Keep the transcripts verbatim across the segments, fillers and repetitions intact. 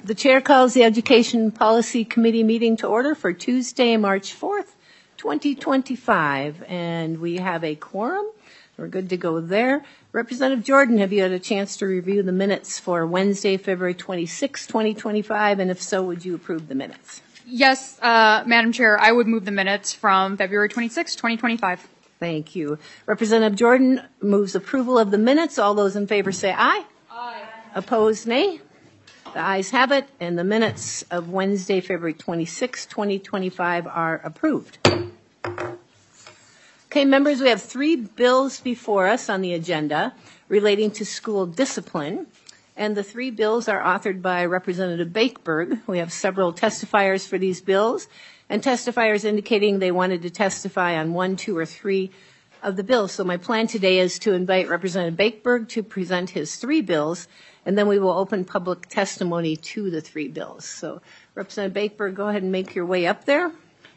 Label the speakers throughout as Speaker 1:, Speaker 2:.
Speaker 1: The chair calls the Education Policy Committee meeting to order for Tuesday, March fourth, twenty twenty-five. And we have a quorum. We're good to go there. Representative Jordan, have you had a chance to review the minutes for Wednesday, February twenty-sixth, twenty twenty-five? And if so, would you approve the minutes?
Speaker 2: Yes, uh, Madam Chair, I would move the minutes from February twenty-sixth, twenty twenty-five.
Speaker 1: Thank you. Representative Jordan moves approval of the minutes. All those in favor say aye. Aye. Opposed, nay. The ayes have it, and the minutes of Wednesday, February twenty-sixth, twenty twenty-five are approved. Okay, members, we have three bills before us on the agenda relating to school discipline, and the three bills are authored by Representative Bakeberg. We have several testifiers for these bills, and testifiers indicating they wanted to testify on one, two, or three of the bills. So my plan today is to invite Representative Bakeberg to present his three bills, and then we will open public testimony to the three bills. So Representative Bakeberg, go ahead and make your way up there.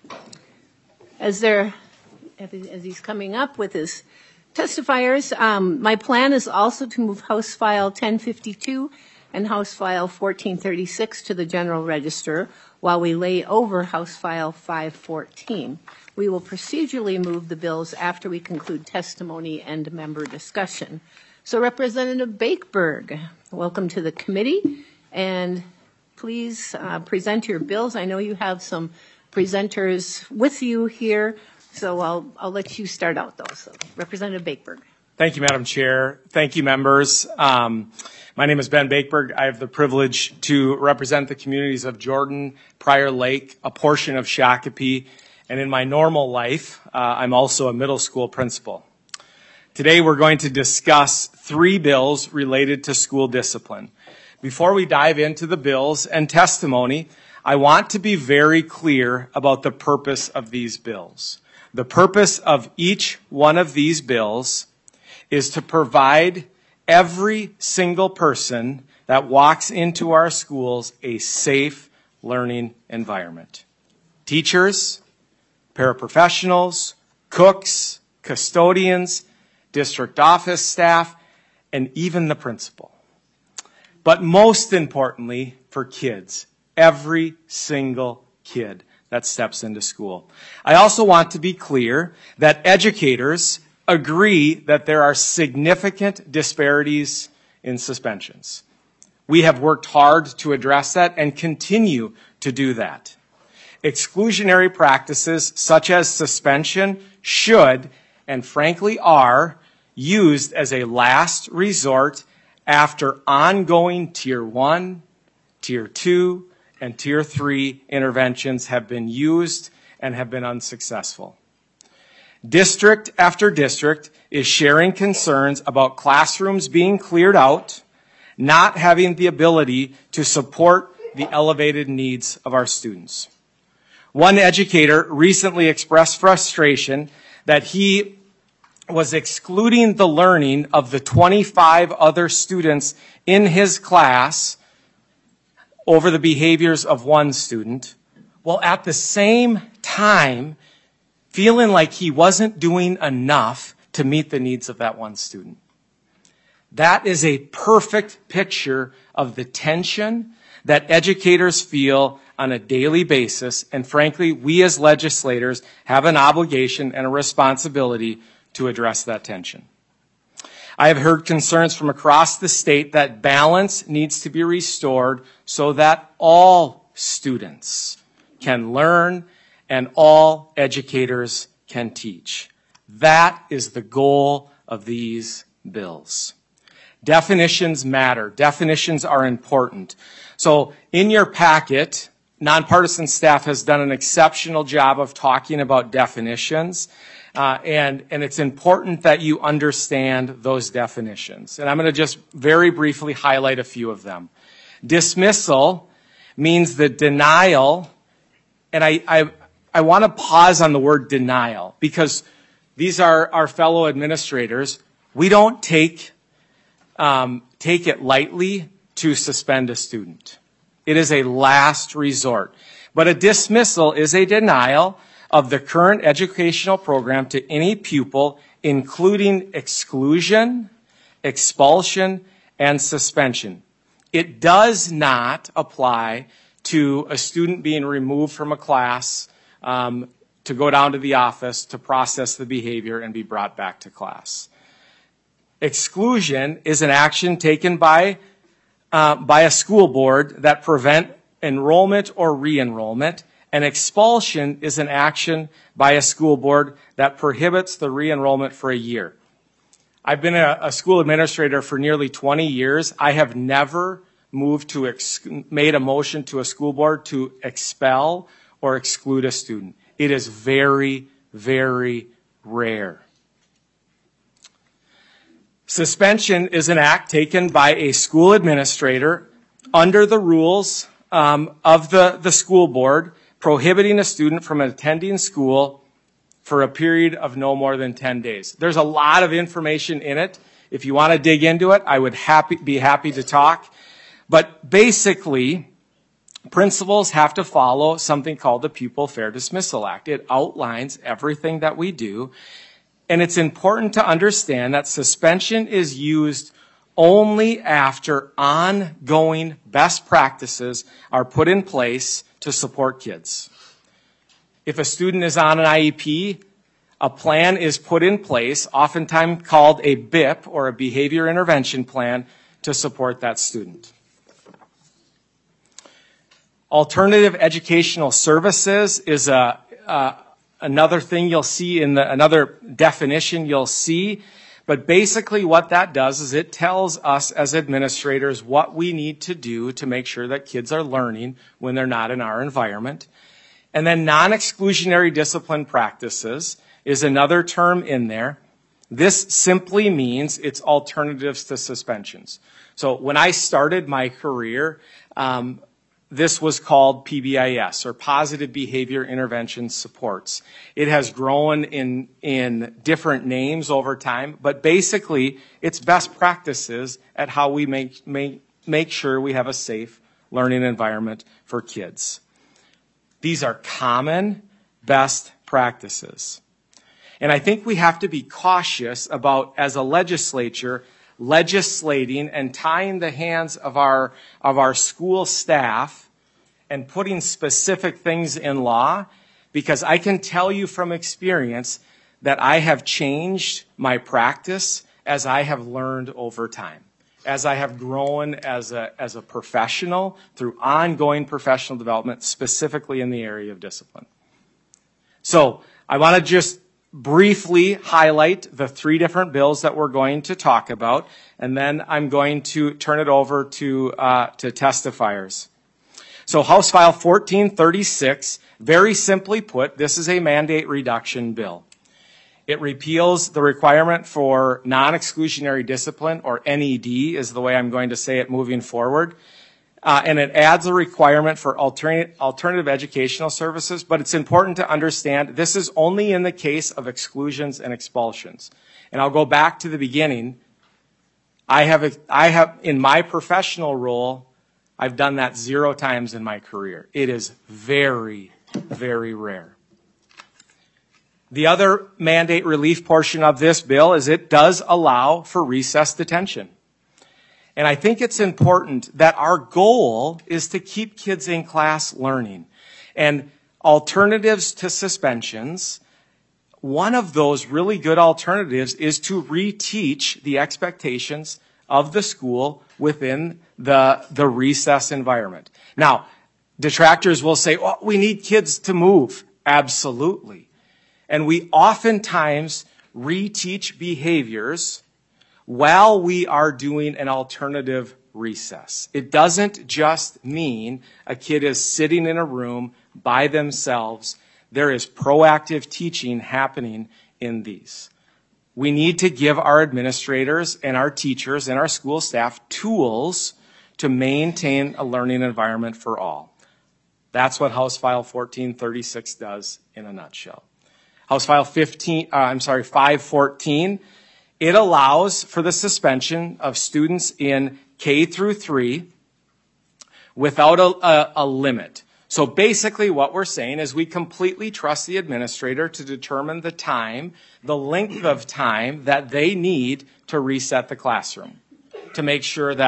Speaker 1: As there, as he's coming up with his testifiers, um, my plan is also to move House File ten fifty-two and House File fourteen thirty-six to the General Register while we lay over House File five fourteen. We will procedurally move the bills after we conclude testimony and member discussion. So Representative Bakeberg, welcome to the committee, and please uh, present your bills. I know you have some presenters with you here, so I'll, I'll let you start out though. So Representative Bakeberg.
Speaker 3: Thank you, Madam Chair. Thank you, members. Um, my name is Ben Bakeberg. I have the privilege to represent the communities of Jordan, Prior Lake, a portion of Shakopee, and in my normal life, uh, I'm also a middle school principal. Today we're going to discuss three bills related to school discipline. Before we dive into the bills and testimony, I want to be very clear about the purpose of these bills. The purpose of each one of these bills is to provide every single person that walks into our schools a safe learning environment. Teachers, paraprofessionals, cooks, custodians, district office staff, and even the principal. But most importantly, for kids, every single kid that steps into school. I also want to be clear that educators agree that there are significant disparities in suspensions. We have worked hard to address that and continue to do that. Exclusionary practices such as suspension should, and frankly are, used as a last resort after ongoing Tier one, Tier two, and Tier three interventions have been used and have been unsuccessful. District after district is sharing concerns about classrooms being cleared out, not having the ability to support the elevated needs of our students. One educator recently expressed frustration that he was excluding the learning of the twenty-five other students in his class over the behaviors of one student, while at the same time feeling like he wasn't doing enough to meet the needs of that one student. That is a perfect picture of the tension that educators feel on a daily basis, and frankly, we as legislators have an obligation and a responsibility to address that tension. I have heard concerns from across the state that balance needs to be restored so that all students can learn and all educators can teach. That is the goal of these bills. Definitions matter. Definitions are important. So in your packet, nonpartisan staff has done an exceptional job of talking about definitions. Uh, and, and it's important that you understand those definitions. And I'm going to just very briefly highlight a few of them. Dismissal means the denial, and I, I, I want to pause on the word denial because these are our fellow administrators. We don't take, um, take it lightly to suspend a student. It is a last resort. But a dismissal is a denial of the current educational program to any pupil, including exclusion, expulsion, and suspension. It does not apply to a student being removed from a class um, to go down to the office to process the behavior and be brought back to class. Exclusion is an action taken by, uh, by a school board that prevent enrollment or re-enrollment, and expulsion is an action by a school board that prohibits the re-enrollment for a year. I've been a, a school administrator for nearly twenty years. I have never moved to, ex- made a motion to a school board to expel or exclude a student. It is very, very rare. Suspension is an act taken by a school administrator under the rules um, of the, the school board, prohibiting a student from attending school for a period of no more than ten days. There's a lot of information in it. If you want to dig into it, I would happy, be happy to talk. But basically, principals have to follow something called the Pupil Fair Dismissal Act. It outlines everything that we do. And it's important to understand that suspension is used only after ongoing best practices are put in place to support kids. If a student is on an I E P, a plan is put in place, oftentimes called a B I P or a behavior intervention plan, to support that student. Alternative educational services is a, uh, another thing you'll see in the, another definition you'll see. But basically what that does is it tells us as administrators what we need to do to make sure that kids are learning when they're not in our environment. And then non-exclusionary discipline practices is another term in there. This simply means it's alternatives to suspensions. So when I started my career, um, this was called P B I S, or Positive Behavior Intervention Supports. It has grown in, in different names over time, but basically it's best practices at how we make, make, make sure we have a safe learning environment for kids. These are common best practices. And I think we have to be cautious about, as a legislature, legislating and tying the hands of our, of our school staff and putting specific things in law, because I can tell you from experience that I have changed my practice as I have learned over time, as I have grown as a, as a professional through ongoing professional development, specifically in the area of discipline. So I want to just briefly highlight the three different bills that we're going to talk about, and then I'm going to turn it over to, uh, to testifiers. So House File fourteen thirty-six, very simply put, this is a mandate reduction bill. It repeals the requirement for non-exclusionary discipline, or N E D is the way I'm going to say it moving forward. Uh, and it adds a requirement for alternate, alternative educational services, but it's important to understand this is only in the case of exclusions and expulsions. And I'll go back to the beginning. I have, I have, in my professional role, I've done that zero times in my career. It is very, very rare. The other mandate relief portion of this bill is it does allow for recess detention. And I think it's important that our goal is to keep kids in class learning. And alternatives to suspensions, one of those really good alternatives is to reteach the expectations of the school within the, the recess environment. Now, detractors will say, oh, we need kids to move. Absolutely. And we oftentimes reteach behaviors while we are doing an alternative recess. It doesn't just mean a kid is sitting in a room by themselves. There is proactive teaching happening in these. We need to give our administrators and our teachers and our school staff tools to maintain a learning environment for all. That's what House File fourteen thirty-six does in a nutshell. House File fifteen, uh, I'm sorry, five fourteen, it allows for the suspension of students in K through three without a, a, a limit. So basically what we're saying is we completely trust the administrator to determine the time, the length of time that they need to reset the classroom, to make sure that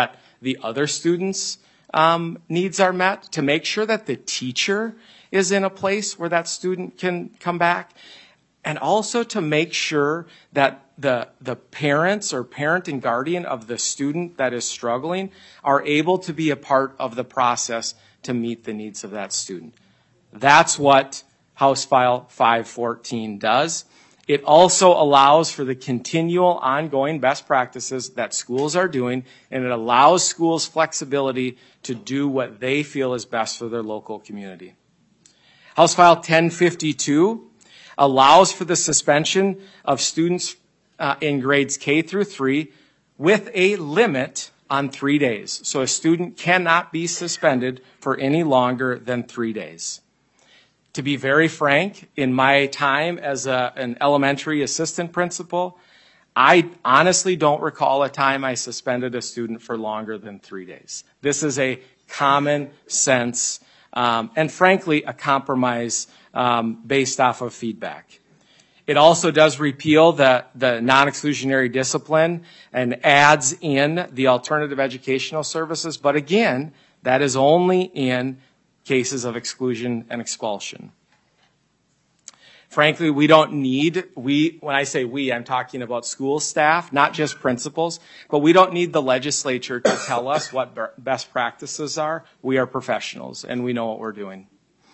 Speaker 3: the other students' um, needs are met, to make sure that the teacher is in a place where that student can come back, and also to make sure that the, the parents or parent and guardian of the student that is struggling are able to be a part of the process to meet the needs of that student. That's what House File five fourteen does. It also allows for the continual ongoing best practices that schools are doing, and it allows schools flexibility to do what they feel is best for their local community. House File ten fifty-two allows for the suspension of students uh, in grades K through three with a limit on three days. So a student cannot be suspended for any longer than three days. To be very frank, in my time as a, an elementary assistant principal, I honestly don't recall a time I suspended a student for longer than three days. This is a common sense um, and frankly a compromise um, based off of feedback. It also does repeal the, the non-exclusionary discipline and adds in the alternative educational services, but again, that is only in cases of exclusion and expulsion. Frankly, we don't need, we, when I say we, I'm talking about school staff, not just principals, but we don't need the legislature to tell us what best practices are. We are professionals and we know what we're doing.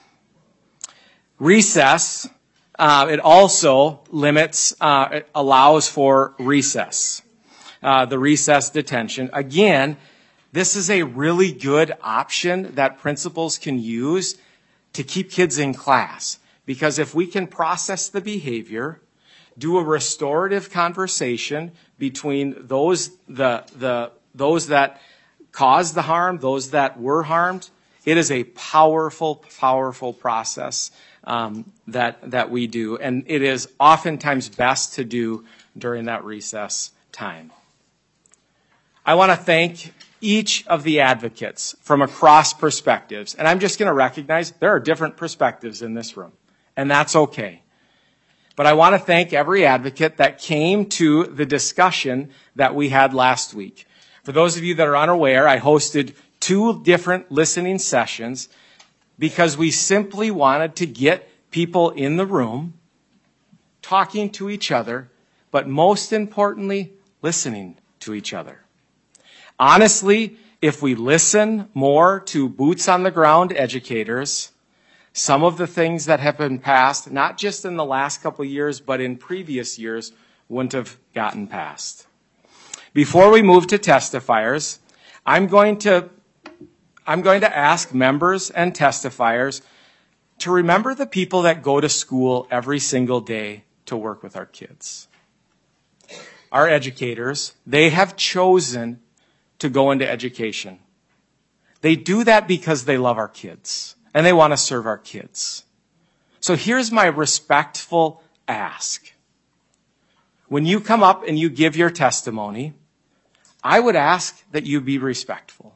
Speaker 3: Recess, uh, it also limits, uh, it allows for recess, uh, the recess detention. Again, this is a really good option that principals can use to keep kids in class. Because if we can process the behavior, do a restorative conversation between those, the, the, those that caused the harm, those that were harmed, it is a powerful, powerful process um, that, that we do. And it is oftentimes best to do during that recess time. I want to thank each of the advocates from across perspectives. And I'm just going to recognize there are different perspectives in this room, and that's okay. But I want to thank every advocate that came to the discussion that we had last week. For those of you that are unaware, I hosted two different listening sessions because we simply wanted to get people in the room talking to each other, but most importantly, listening to each other. Honestly, if we listen more to boots on the ground educators, some of the things that have been passed, not just in the last couple of years, but in previous years, wouldn't have gotten passed. Before we move to testifiers, I'm going to, I'm going to ask members and testifiers to remember the people that go to school every single day to work with our kids. Our educators, they have chosen to go into education. They do that because they love our kids and they want to serve our kids. So here's my respectful ask. When you come up and you give your testimony, I would ask that you be respectful.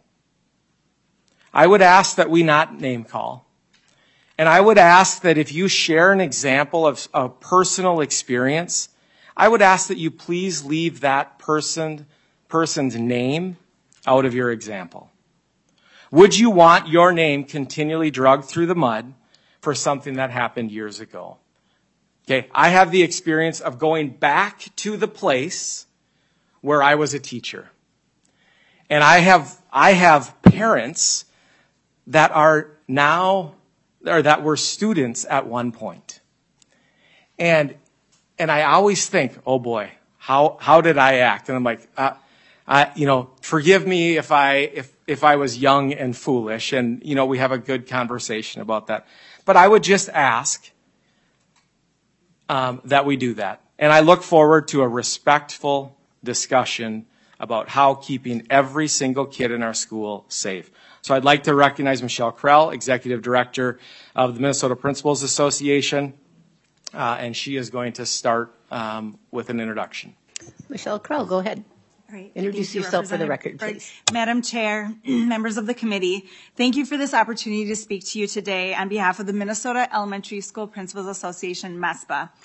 Speaker 3: I would ask that we not name call. And I would ask that if you share an example of a personal experience, I would ask that you please leave that person, person's name out of your example. Would you want your name continually dragged through the mud for something that happened years ago? Okay, I have the experience of going back to the place where I was a teacher. And I have, I have parents that are now, or that were students at one point. And, and I always think, oh boy, how, how did I act? And I'm like, uh, I, you know, forgive me if I, if, if I was young and foolish, and, you know, we have a good conversation about that. But I would just ask, um, that we do that. And I look forward to a respectful discussion about how keeping every single kid in our school safe. So I'd like to recognize Michelle Krell, Executive Director of the Minnesota Principals Association, uh, and she is going to start um, with an introduction.
Speaker 1: Michelle Krell, go ahead.
Speaker 4: All right.
Speaker 1: Introduce
Speaker 4: Thank you,
Speaker 1: yourself for the
Speaker 4: Representative
Speaker 1: record,
Speaker 4: Berg.
Speaker 1: please.
Speaker 4: Madam Chair, members of the committee, thank you for this opportunity to speak to you today on behalf of the Minnesota Elementary School Principals Association, MESPA.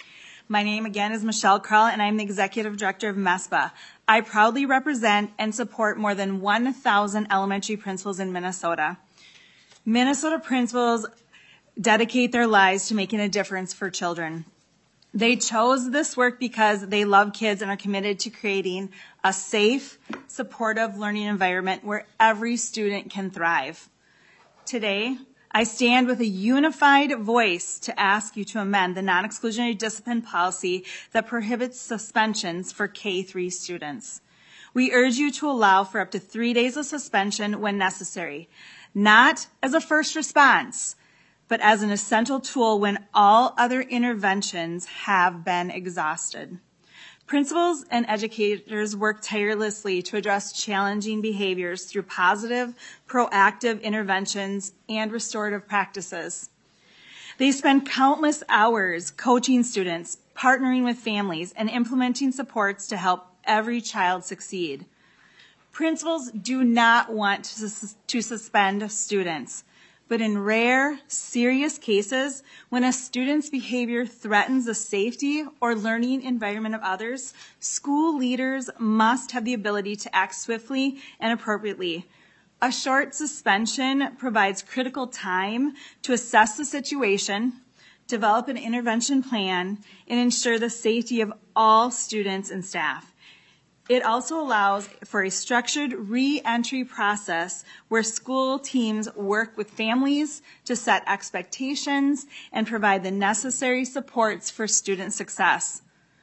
Speaker 4: My name again is Michelle Krull, and I'm the Executive Director of MESPA. I proudly represent and support more than one thousand elementary principals in Minnesota. Minnesota principals dedicate their lives to making a difference for children. They chose this work because they love kids and are committed to creating a safe, supportive learning environment where every student can thrive. Today, I stand with a unified voice to ask you to amend the non-exclusionary discipline policy that prohibits suspensions for K through students. We urge you to allow for up to three days of suspension when necessary, not as a first response, but as an essential tool when all other interventions have been exhausted. Principals and educators work tirelessly to address challenging behaviors through positive, proactive interventions and restorative practices. They spend countless hours coaching students, partnering with families, and implementing supports to help every child succeed. Principals do not want to, sus- to suspend students. But in rare, serious cases, when a student's behavior threatens the safety or learning environment of others, school leaders must have the ability to act swiftly and appropriately. A short suspension provides critical time to assess the situation, develop an intervention plan, and ensure the safety of all students and staff. It also allows for a structured re-entry process where school teams work with families to set expectations and provide the necessary supports for student success.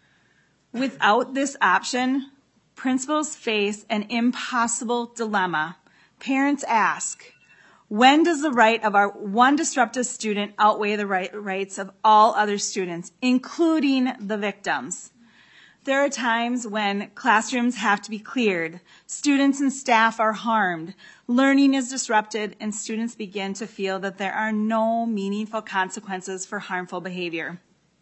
Speaker 4: Without this option, principals face an impossible dilemma. Parents ask, when does the right of our one disruptive student outweigh the right, rights of all other students, including the victims? There are times when classrooms have to be cleared, students and staff are harmed, learning is disrupted, and students begin to feel that there are no meaningful consequences for harmful behavior.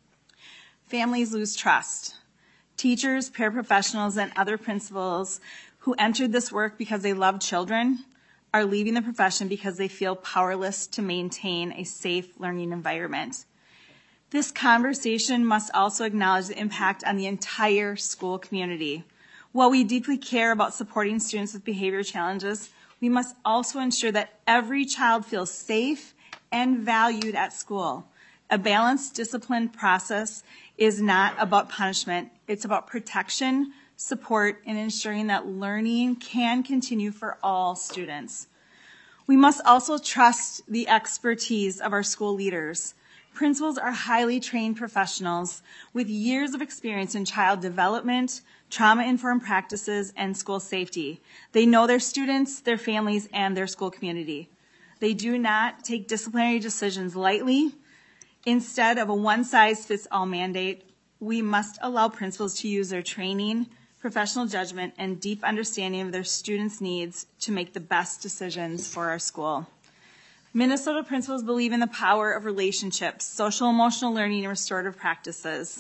Speaker 4: Families lose trust. Teachers, paraprofessionals, and other principals who entered this work because they love children are leaving the profession because they feel powerless to maintain a safe learning environment. This conversation must also acknowledge the impact on the entire school community. While we deeply care about supporting students with behavior challenges, we must also ensure that every child feels safe and valued at school. A balanced discipline process is not about punishment. It's about protection, support, and ensuring that learning can continue for all students. We must also trust the expertise of our school leaders. Principals are highly trained professionals with years of experience in child development, trauma-informed practices, and school safety. They know their students, their families, and their school community. They do not take disciplinary decisions lightly. Instead of a one-size-fits-all mandate, we must allow principals to use their training, professional judgment, and deep understanding of their students' needs to make the best decisions for our school. Minnesota principals believe in the power of relationships, social emotional learning, and restorative practices.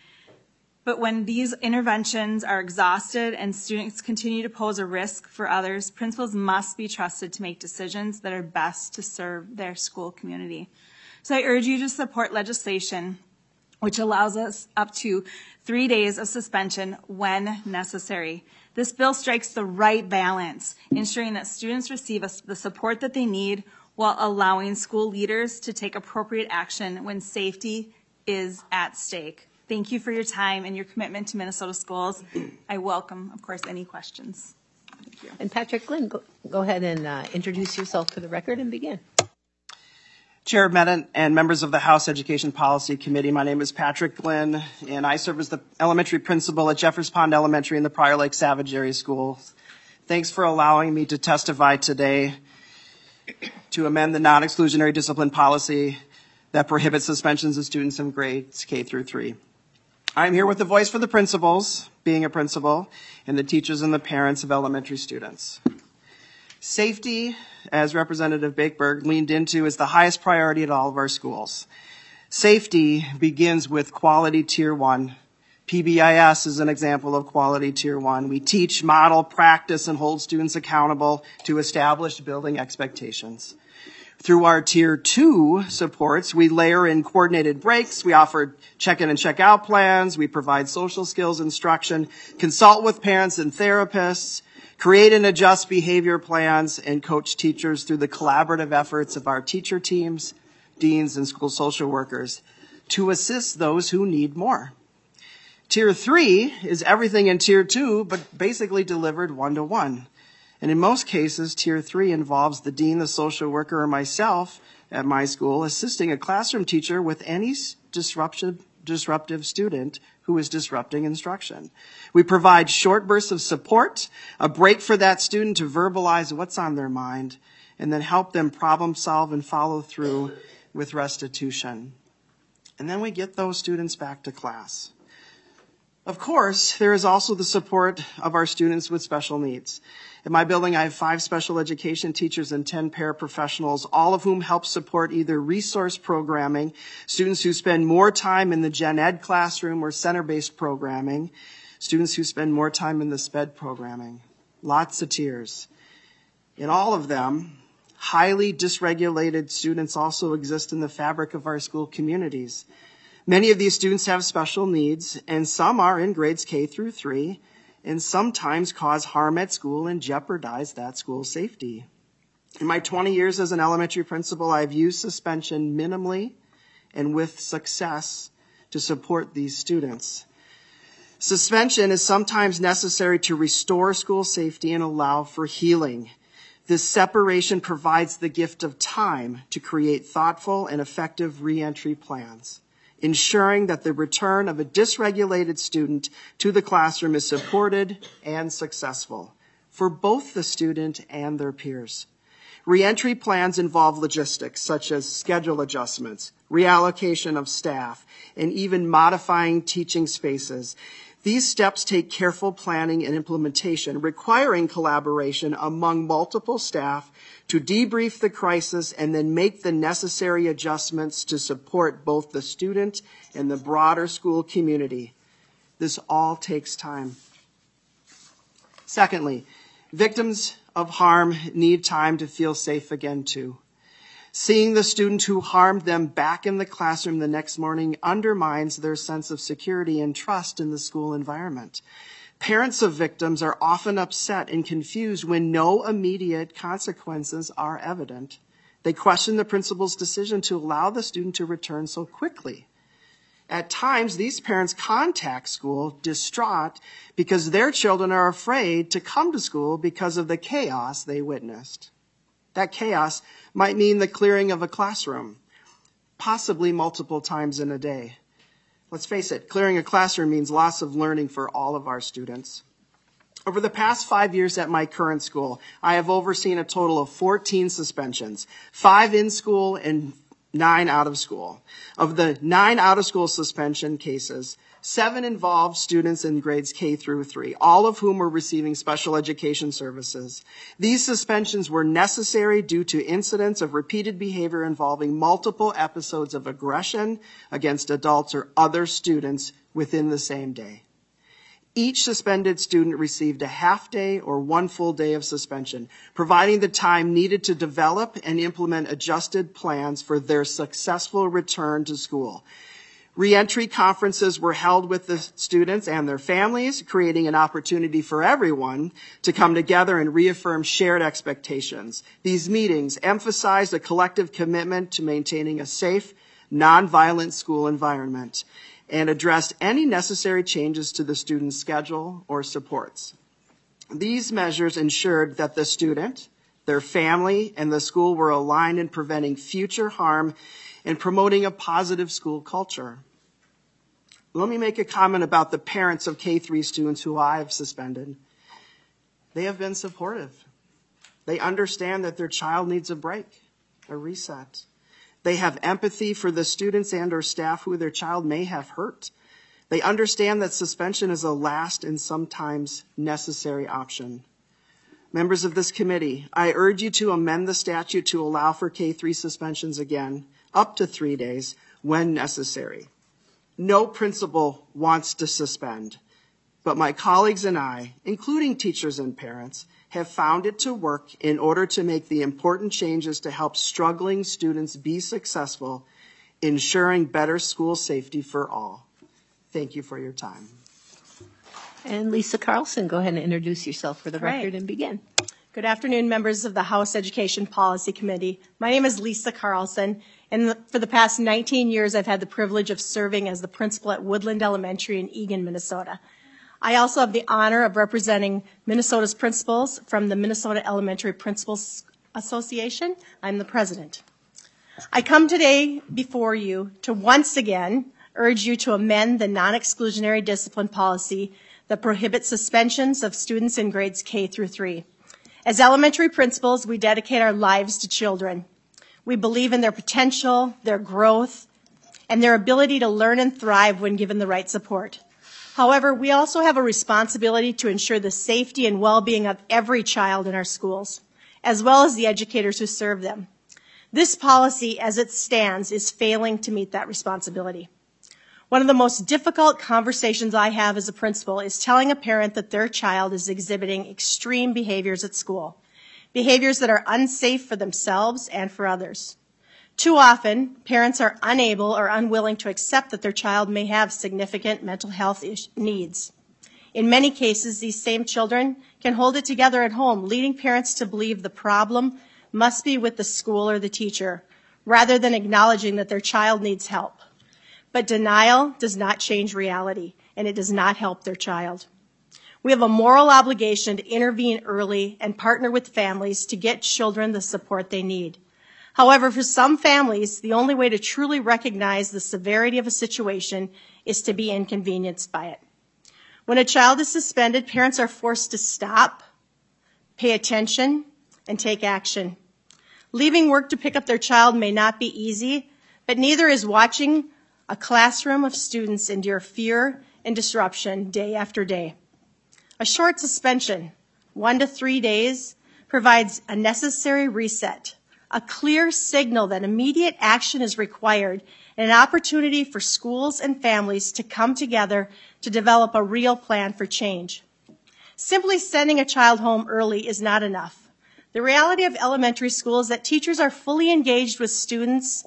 Speaker 4: But when these interventions are exhausted and students continue to pose a risk for others, principals must be trusted to make decisions that are best to serve their school community. So I urge you to support legislation which allows us up to three days of suspension when necessary. This bill strikes the right balance, ensuring that students receive the support that they need while allowing school leaders to take appropriate action when safety is at stake. Thank you for your time and your commitment to Minnesota schools. I welcome, of course, any questions. Thank you.
Speaker 1: And Patrick Glenn, go, go ahead and uh, introduce yourself for the record and begin.
Speaker 5: Chair Bennett and members of the House Education Policy Committee, my name is Patrick Glenn, and I serve as the elementary principal at Jeffers Pond Elementary in the Prior Lake Savage Area Schools. Thanks for allowing me to testify today to amend the non-exclusionary discipline policy that prohibits suspensions of students in grades K through three. I'm here with the voice for the principals, being a principal, and the teachers and the parents of elementary students. Safety, as Representative Bakeberg leaned into, is the highest priority at all of our schools. Safety begins with quality tier one. P B I S is an example of quality tier one. We teach, model, practice, and hold students accountable to established building expectations. Through our Tier two supports, we layer in coordinated breaks, we offer check-in and check-out plans, we provide social skills instruction, consult with parents and therapists, create and adjust behavior plans, and coach teachers through the collaborative efforts of our teacher teams, deans, and school social workers to assist those who need more. Tier three is everything in Tier two, but basically delivered one-to-one. And in most cases, Tier three involves the dean, the social worker, or myself at my school assisting a classroom teacher with any disruptive, disruptive student who is disrupting instruction. We provide short bursts of support, a break for that student to verbalize what's on their mind, and then help them problem solve and follow through with restitution. And then we get those students back to class. Of course, there is also the support of our students with special needs. In my building, I have five special education teachers and ten paraprofessionals, all of whom help support either resource programming, students who spend more time in the gen ed classroom or center-based programming, students who spend more time in the SPED programming. Lots of tiers. In all of them, highly dysregulated students also exist in the fabric of our school communities. Many of these students have special needs, and some are in grades K through three, and sometimes cause harm at school and jeopardize that school's safety. In my twenty years as an elementary principal, I've used suspension minimally and with success to support these students. Suspension is sometimes necessary to restore school safety and allow for healing. This separation provides the gift of time to create thoughtful and effective reentry plans, ensuring that the return of a dysregulated student to the classroom is supported and successful for both the student and their peers. Reentry plans involve logistics such as schedule adjustments, reallocation of staff, and even modifying teaching spaces. These steps take careful planning and implementation, requiring collaboration among multiple staff to debrief the crisis and then make the necessary adjustments to support both the student and the broader school community. This all takes time. Secondly, victims of harm need time to feel safe again too. Seeing the student who harmed them back in the classroom the next morning undermines their sense of security and trust in the school environment. Parents of victims are often upset and confused when no immediate consequences are evident. They question the principal's decision to allow the student to return so quickly. At times, these parents contact school distraught because their children are afraid to come to school because of the chaos they witnessed. That chaos might mean the clearing of a classroom, possibly multiple times in a day. Let's face it, clearing a classroom means loss of learning for all of our students. Over the past five years at my current school, I have overseen a total of fourteen suspensions, five in school and nine out of school. Of the nine out of school suspension cases, seven involved students in grades K through three, all of whom were receiving special education services. These suspensions were necessary due to incidents of repeated behavior involving multiple episodes of aggression against adults or other students within the same day. Each suspended student received a half day or one full day of suspension, providing the time needed to develop and implement adjusted plans for their successful return to school. Reentry conferences were held with the students and their families, creating an opportunity for everyone to come together and reaffirm shared expectations. These meetings emphasized a collective commitment to maintaining a safe, nonviolent school environment and addressed any necessary changes to the student's schedule or supports. These measures ensured that the student, their family, and the school were aligned in preventing future harm and promoting a positive school culture. Let me make a comment about the parents of K three students who I have suspended. They have been supportive. They understand that their child needs a break, a reset. They have empathy for the students and or staff who their child may have hurt. They understand that suspension is a last and sometimes necessary option. Members of this committee, I urge you to amend the statute to allow for K three suspensions again, up to three days, when necessary. No principal wants to suspend. but my colleagues and I, including teachers and parents, have found it to work in order to make the important changes to help struggling students be successful, ensuring better school safety for all. Thank you for your time.
Speaker 1: And Lisa Carlson, go ahead and introduce yourself for the
Speaker 6: Right.
Speaker 1: record and begin.
Speaker 6: Good afternoon, members of the House Education Policy Committee. My name is Lisa Carlson, and for the past nineteen years, I've had the privilege of serving as the principal at Woodland Elementary in Eagan, Minnesota. I also have the honor of representing Minnesota's principals from the Minnesota Elementary Principals Association. I'm the president. I come today before you to once again urge you to amend the non-exclusionary discipline policy that prohibits suspensions of students in grades K through three. As elementary principals, we dedicate our lives to children. We believe in their potential, their growth, and their ability to learn and thrive when given the right support. However, we also have a responsibility to ensure the safety and well-being of every child in our schools, as well as the educators who serve them. This policy, as it stands, is failing to meet that responsibility. One of the most difficult conversations I have as a principal is telling a parent that their child is exhibiting extreme behaviors at school, behaviors that are unsafe for themselves and for others. Too often, parents are unable or unwilling to accept that their child may have significant mental health needs. In many cases, these same children can hold it together at home, leading parents to believe the problem must be with the school or the teacher, rather than acknowledging that their child needs help. But denial does not change reality, and it does not help their child. We have a moral obligation to intervene early and partner with families to get children the support they need. However, for some families, the only way to truly recognize the severity of a situation is to be inconvenienced by it. When a child is suspended, parents are forced to stop, pay attention, and take action. Leaving work to pick up their child may not be easy, but neither is watching a classroom of students endure fear and disruption day after day. A short suspension, one to three days, provides a necessary reset, a clear signal that immediate action is required, and an opportunity for schools and families to come together to develop a real plan for change. Simply sending a child home early is not enough. The reality of elementary school is that teachers are fully engaged with students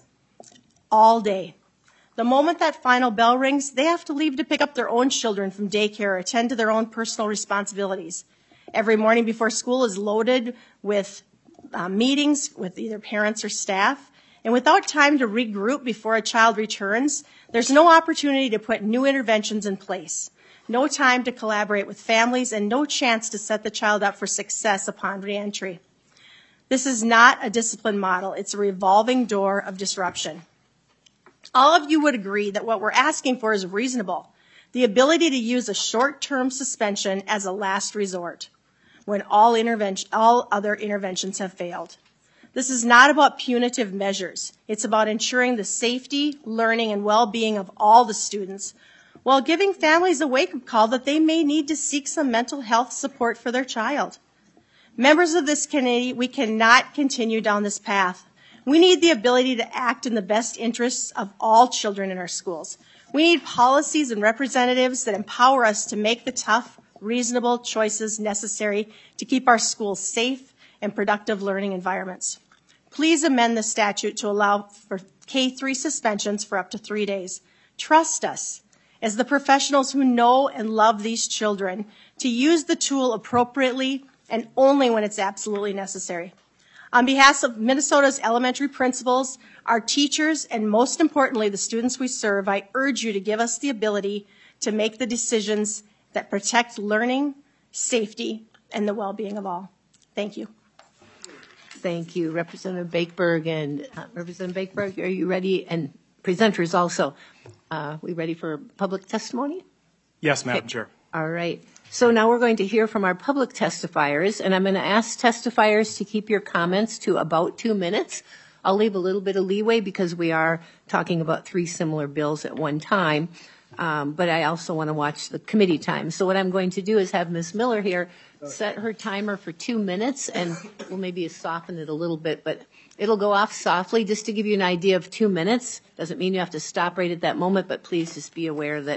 Speaker 6: all day. The moment that final bell rings, they have to leave to pick up their own children from daycare or attend to their own personal responsibilities. Every morning before school is loaded with uh, meetings with either parents or staff. And without time to regroup before a child returns, there's no opportunity to put new interventions in place, no time to collaborate with families, and no chance to set the child up for success upon reentry. This is not a discipline model. It's a revolving door of disruption. All of you would agree that what we're asking for is reasonable, the ability to use a short-term suspension as a last resort when all, intervention, all other interventions have failed. This is not about punitive measures. It's about ensuring the safety, learning, and well-being of all the students while giving families a wake-up call that they may need to seek some mental health support for their child. Members of this committee, we cannot continue down this path. We need the ability to act in the best interests of all children in our schools. We need policies and representatives that empower us to make the tough, reasonable choices necessary to keep our schools safe and productive learning environments. Please amend the statute to allow for K three suspensions for up to three days. Trust us, as the professionals who know and love these children, to use the tool appropriately and only when it's absolutely necessary. On behalf of Minnesota's elementary principals, our teachers, and most importantly, the students we serve, I urge you to give us the ability to make the decisions that protect learning, safety, and the well-being of all. Thank you.
Speaker 1: Thank you, Representative Bakeberg. And uh, Representative Bakeberg, are you ready? And presenters also. Uh, we ready for public testimony?
Speaker 3: Yes, Madam
Speaker 1: Okay.
Speaker 3: Chair.
Speaker 1: All right. So now we're going to hear from our public testifiers, and I'm going to ask testifiers to keep your comments to about two minutes. I'll leave a little bit of leeway because we are talking about three similar bills at one time, um, but I also want to watch the committee time. So what I'm going to do is have Miz Miller here set her timer for two minutes, and we'll maybe soften it a little bit, but it'll go off softly just to give you an idea of two minutes. Doesn't mean you have to stop right at that moment, but please just be aware that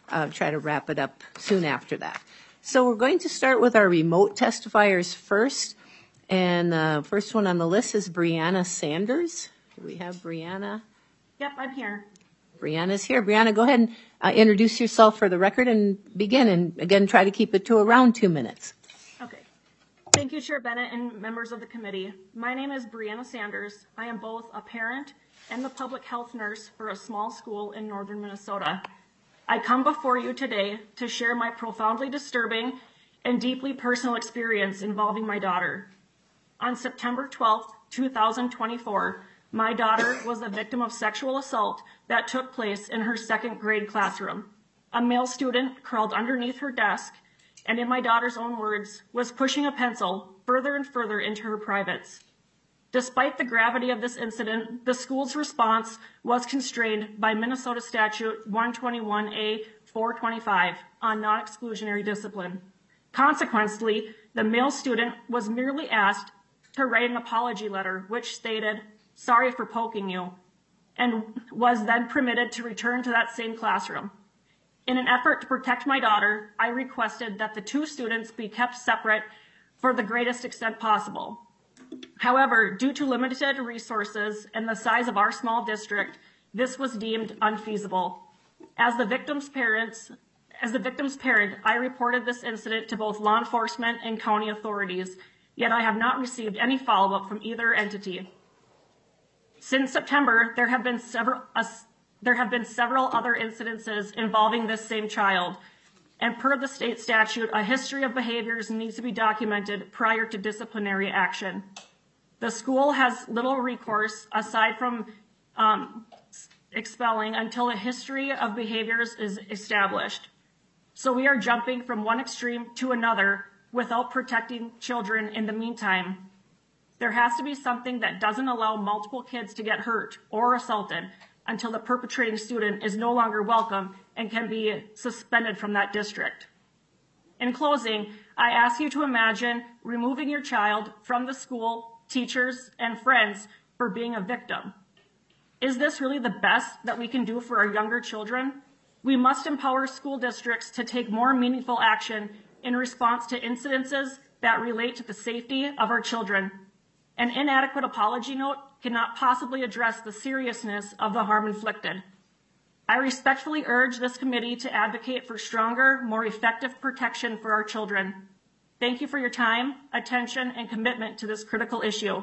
Speaker 1: uh, try to wrap it up soon after that. So we're going to start with our remote testifiers first. And the first one on the list is Brianna Sanders. Do we have Brianna?
Speaker 7: Yep, I'm here.
Speaker 1: Brianna's here. Brianna, go ahead and uh, introduce yourself for the record and begin. And again, try to keep it to around two minutes.
Speaker 7: Okay. Thank you, Chair Bennett and members of the committee. My name is Brianna Sanders. I am both a parent and the public health nurse for a small school in northern Minnesota. I come before you today to share my profoundly disturbing and deeply personal experience involving my daughter. On September twelfth, two thousand twenty-four, my daughter was the victim of sexual assault that took place in her second grade classroom. A male student crawled underneath her desk and, in my daughter's own words, was pushing a pencil further and further into her privates. Despite the gravity of this incident, the school's response was constrained by Minnesota Statute one twenty-one A four twenty-five on non-exclusionary discipline. Consequently, the male student was merely asked to write an apology letter which stated, "Sorry for poking you," and was then permitted to return to that same classroom. In an effort to protect my daughter, I requested that the two students be kept separate for the greatest extent possible. However, due to limited resources and the size of our small district, this was deemed unfeasible. As the victim's parents, as the victim's parent, I reported this incident to both law enforcement and county authorities, yet I have not received any follow-up from either entity. Since September, there have been several uh, there have been several other incidences involving this same child, and per the state statute, a history of behaviors needs to be documented prior to disciplinary action. The school has little recourse aside from um, expelling until a history of behaviors is established. So we are jumping from one extreme to another without protecting children in the meantime. There has to be something that doesn't allow multiple kids to get hurt or assaulted until the perpetrating student is no longer welcome and can be suspended from that district. In closing, I ask you to imagine removing your child from the school, teachers, and friends for being a victim. Is this really the best that we can do for our younger children? We must empower school districts to take more meaningful action in response to incidences that relate to the safety of our children. An inadequate apology note cannot possibly address the seriousness of the harm inflicted. I respectfully urge this committee to advocate for stronger, more effective protection for our children. Thank you for your time, attention, and commitment to this critical issue.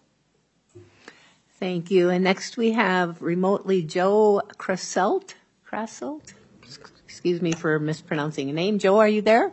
Speaker 1: Thank you. And next we have remotely Joe Krasselt. Krasselt? Excuse me for mispronouncing a name. Joe, are you there?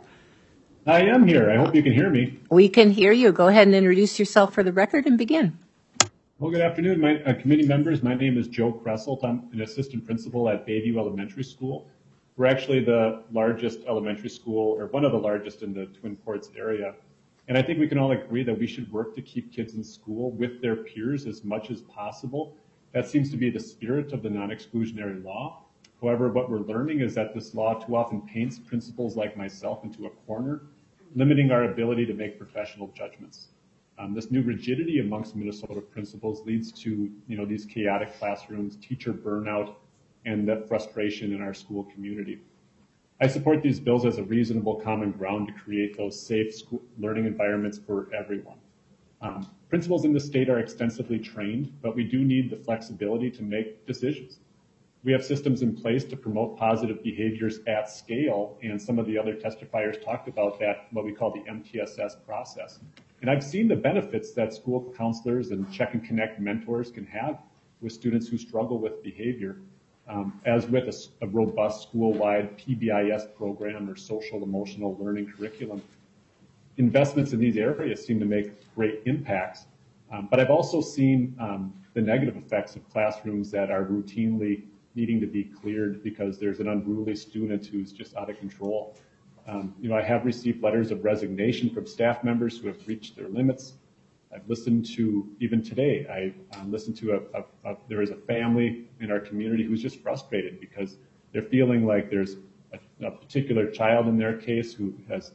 Speaker 8: I am here. I hope you can hear me.
Speaker 1: We can hear you. Go ahead and introduce yourself for the record and begin.
Speaker 8: Well, good afternoon, my uh, committee members. My name is Joe Krasselt. I'm an assistant principal at Bayview Elementary School. We're actually the largest elementary school, or one of the largest in the Twin Ports area. And I think we can all agree that we should work to keep kids in school with their peers as much as possible. That seems to be the spirit of the non-exclusionary law. However, what we're learning is that this law too often paints principals like myself into a corner, limiting our ability to make professional judgments. Um, this new rigidity amongst Minnesota principals leads to, you know, these chaotic classrooms, teacher burnout, and that frustration in our school community. I support these bills as a reasonable common ground to create those safe school learning environments for everyone. Um, principals in the state are extensively trained, but we do need the flexibility to make decisions. We have systems in place to promote positive behaviors at scale, and some of the other testifiers talked about that, what we call the M T S S process. And I've seen the benefits that school counselors and check and connect mentors can have with students who struggle with behavior, um, as with a, a robust school-wide P B I S program or social emotional learning curriculum. Investments in these areas seem to make great impacts, um, but I've also seen um, the negative effects of classrooms that are routinely needing to be cleared because there's an unruly student who's just out of control. Um, you know, I have received letters of resignation from staff members who have reached their limits. I've listened to, even today, I um, listened to a, a, a, there is a family in our community who's just frustrated because they're feeling like there's a, a particular child in their case who has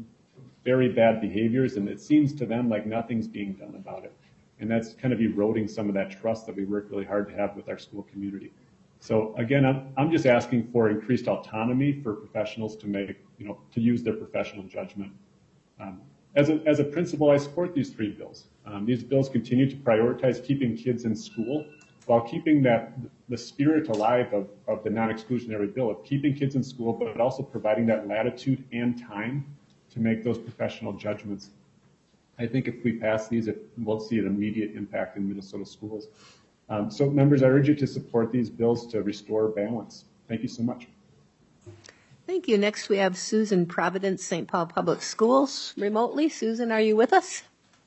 Speaker 8: very bad behaviors, and it seems to them like nothing's being done about it. And that's kind of eroding some of that trust that we work really hard to have with our school community. So again, I'm, I'm just asking for increased autonomy for professionals to make, you know, to use their professional judgment. Um, as, a, as a principal, I support these three bills. Um, these bills continue to prioritize keeping kids in school while keeping that the spirit alive of, of the non-exclusionary bill of keeping kids in school, but also providing that latitude and time to make those professional judgments. I think if we pass these, it, we'll see an immediate impact in Minnesota schools. Um, so members, I urge you to support these bills to restore balance. Thank you so much.
Speaker 1: Thank you. Next, we have Susan Providence, Saint Paul Public Schools, remotely. Susan, are you with us?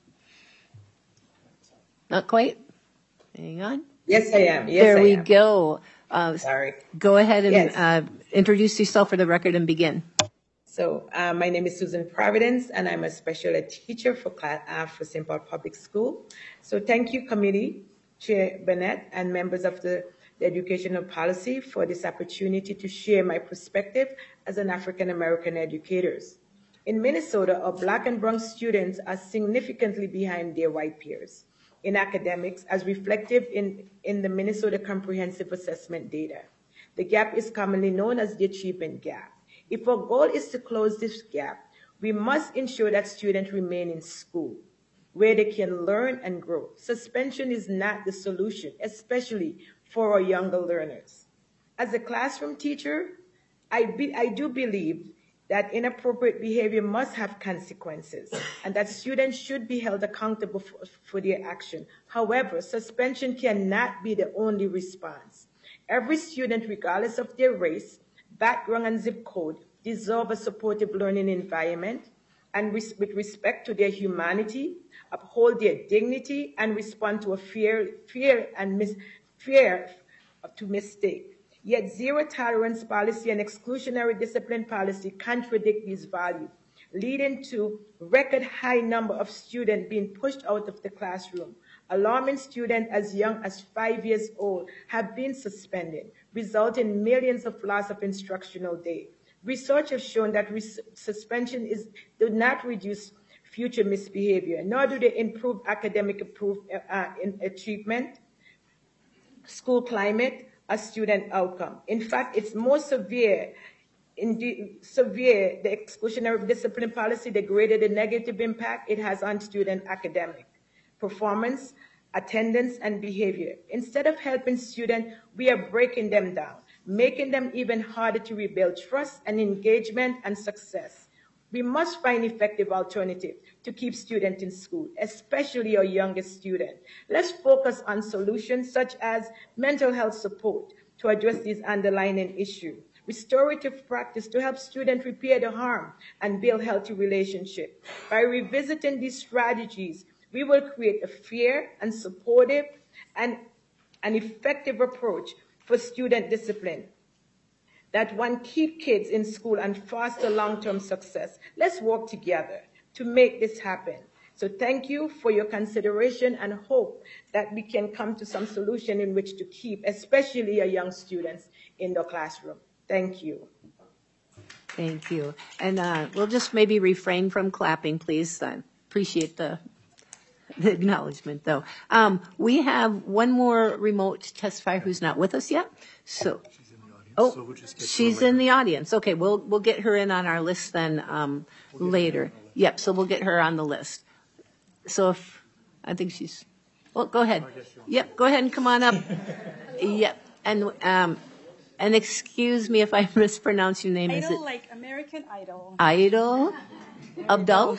Speaker 1: Not quite. Hang on.
Speaker 9: Yes, I am. Yes,
Speaker 1: there
Speaker 9: I
Speaker 1: we
Speaker 9: am.
Speaker 1: go. Uh,
Speaker 9: Sorry.
Speaker 1: Go ahead and
Speaker 9: Yes.
Speaker 1: uh, introduce yourself for the record and begin.
Speaker 9: So uh, my name is Susan Providence, and I'm a special ed teacher for class, uh, for Saint Paul Public School. So thank you, Committee Chair Bennett and members of the, the Educational Policy for this opportunity to share my perspective as an African American educator. In Minnesota, our Black and brown students are significantly behind their white peers in academics, as reflected in, in the Minnesota Comprehensive Assessment data. The gap is commonly known as the achievement gap. If our goal is to close this gap, we must ensure that students remain in school, where they can learn and grow. Suspension is not the solution, especially for our younger learners. As a classroom teacher, I, be, I do believe that inappropriate behavior must have consequences and that students should be held accountable for, for their action. However, suspension cannot be the only response. Every student, regardless of their race, background, and zip code, deserve a supportive learning environment and res- with respect to their humanity, uphold their dignity, and respond to a fear, fear and mis- fear to mistake. Yet zero tolerance policy and exclusionary discipline policy contradict these values, leading to record high number of students being pushed out of the classroom. Alarming students as young as five years old have been suspended, resulting in millions of loss of instructional day. Research has shown that res- suspension is, do not reduce future misbehavior, nor do they improve academic improve, uh, in achievement, school climate, or student outcome. In fact, it's more severe In the severe, the exclusionary discipline policy, the greater the negative impact it has on student academic performance, attendance, and behavior. Instead of helping students, we are breaking them down, making them even harder to rebuild trust and engagement and success. We must find effective alternatives to keep students in school, especially our youngest students. Let's focus on solutions such as mental health support to address these underlying issues, restorative practice to help students repair the harm and build healthy relationships. By revisiting these strategies, we will create a fair and supportive and an effective approach for student discipline that one keep kids in school and foster long-term success. Let's work together to make this happen. So thank you for your consideration and hope that we can come to some solution in which to keep, especially our young students, in the classroom. Thank you.
Speaker 1: Thank you. And uh, we'll just maybe refrain from clapping, please. I appreciate the, the acknowledgement, though. Um, we have one more remote testifier who's not with us yet. So, oh,
Speaker 10: So we'll just get to her
Speaker 1: she's
Speaker 10: later.
Speaker 1: in the audience. Okay, we'll we'll get her in on our list then um, later. Yep. So we'll get her on the list. So if I think she's, well, go ahead. Yep. Go ahead and come on up. Yep. And um, and excuse me if I mispronounce your name. Is it
Speaker 11: Idol, like American Idol.
Speaker 1: Idol? Abdul?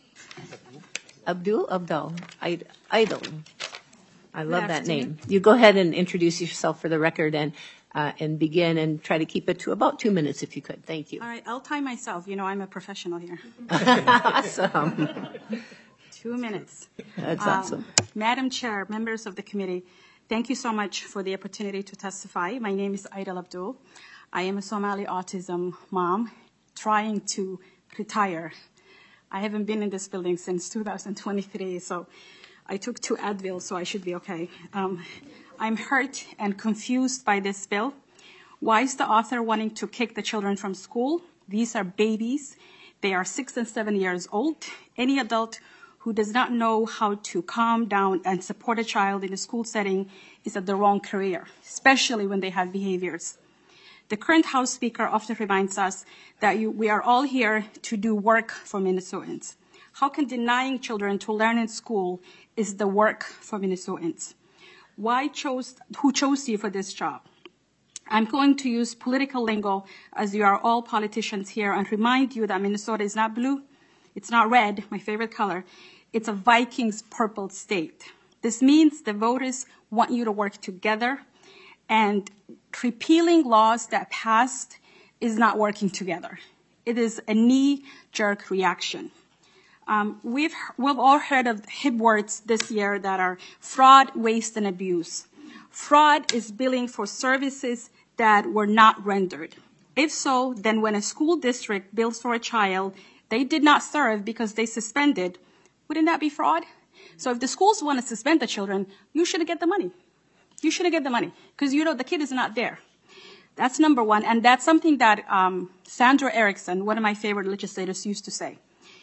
Speaker 1: Abdul? Abdul. Id- Idol. I love that
Speaker 11: afternoon.
Speaker 1: name. You go ahead and introduce yourself for the record and uh, and begin and try to keep it to about two minutes if you could. Thank you.
Speaker 11: All right, I'll time myself. You know, I'm a professional here.
Speaker 1: Awesome.
Speaker 11: Two minutes.
Speaker 1: That's
Speaker 11: Um,
Speaker 1: awesome.
Speaker 11: Madam Chair, members of the committee, thank you so much for the opportunity to testify. My name is Idol Abdul. I am a Somali autism mom trying to retire. I haven't been in this building since two thousand twenty-three, so I took two Advil, so I should be okay. Um, I'm hurt and confused by this bill. Why is the author wanting to kick the children from school? These are babies. They are six and seven years old. Any adult who does not know how to calm down and support a child in a school setting is at the wrong career, especially when they have behaviors. The current House Speaker often reminds us that you, we are all here to do work for Minnesotans. How can denying children to learn in school is the work for Minnesotans? Why chose, who chose you for this job? I'm going to use political lingo, as you are all politicians here, and remind you that Minnesota is not blue, it's not red, my favorite color, it's a Vikings purple state. This means the voters want you to work together, and repealing laws that passed is not working together. It is a knee-jerk reaction. Um, we've, we've all heard of hip words this year that are fraud, waste, and abuse. Fraud is billing for services that were not rendered. If so, then when a school district bills for a child they did not serve because they suspended, wouldn't that be fraud? So if the schools want to suspend the children, you should get the money. You should get the money because you know the kid is not there. That's number one, and that's something that um, Sandra Erickson, one of my favorite legislators, used to say.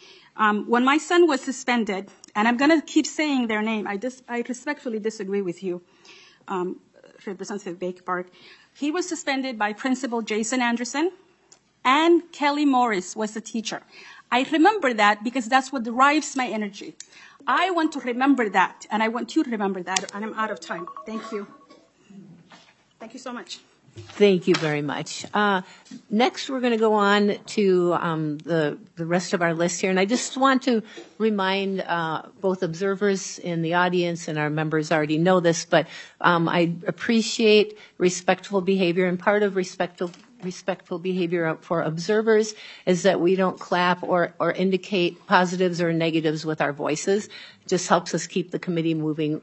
Speaker 11: Um, when my son was suspended, and I'm going to keep saying their name, I, dis- I respectfully disagree with you, um, Representative Bakeberg. He was suspended by Principal Jason Anderson, and Kelly Morris was the teacher. I remember that because that's what derives my energy. I want to remember that, and I want you to remember that, and I'm out of time. Thank you. Thank you so much.
Speaker 1: Thank you very much. Uh, next, we're going to go on to um, the, the rest of our list here. And I just want to remind uh, both observers in the audience and our members already know this, but um, I appreciate respectful behavior. And part of respectful respectful behavior for observers is that we don't clap or, or indicate positives or negatives with our voices. It just helps us keep the committee moving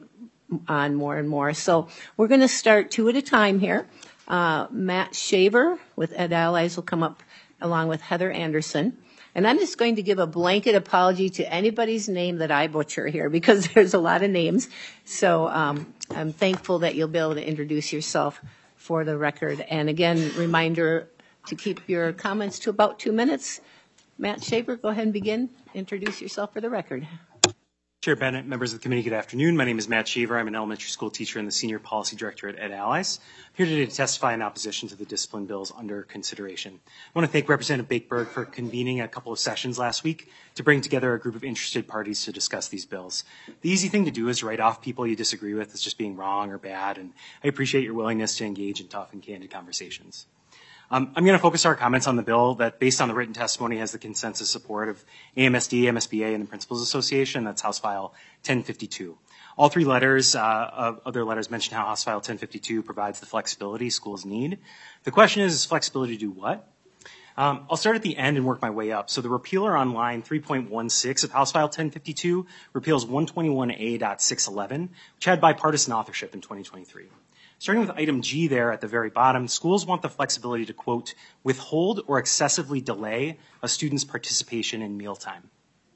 Speaker 1: on more and more. So we're going to start two at a time here. Uh, Matt Shaver with Ed Allies will come up along with Heather Anderson. And I'm just going to give a blanket apology to anybody's name that I butcher here because there's a lot of names. So um, I'm thankful that you'll be able to introduce yourself for the record. And again, reminder to keep your comments to about two minutes. Matt Shaver, go ahead and begin. Introduce yourself for the record.
Speaker 10: Chair Bennett, members of the committee, good afternoon. My name is Matt Shaver. I'm an elementary school teacher and the senior policy director at Ed Allies. I'm here today to testify in opposition to the discipline bills under consideration. I want to thank Representative Bakeberg for convening a couple of sessions last week to bring together a group of interested parties to discuss these bills. The easy thing to do is write off people you disagree with as just being wrong or bad, and I appreciate your willingness to engage in tough and candid conversations. Um, I'm going to focus our comments on the bill that, based on the written testimony, has the consensus support of A M S D, M S B A, and the Principals Association. That's House File ten fifty-two. All three letters, uh, other letters mention how House File ten fifty-two provides the flexibility schools need. The question is, is flexibility to do what? Um, I'll start at the end and work my way up. So the repealer on line three point one six of House File ten fifty-two repeals one twenty-one A point six eleven, which had bipartisan authorship in twenty twenty-three. Starting with item G there at the very bottom, schools want the flexibility to, quote, withhold or excessively delay a student's participation in mealtime.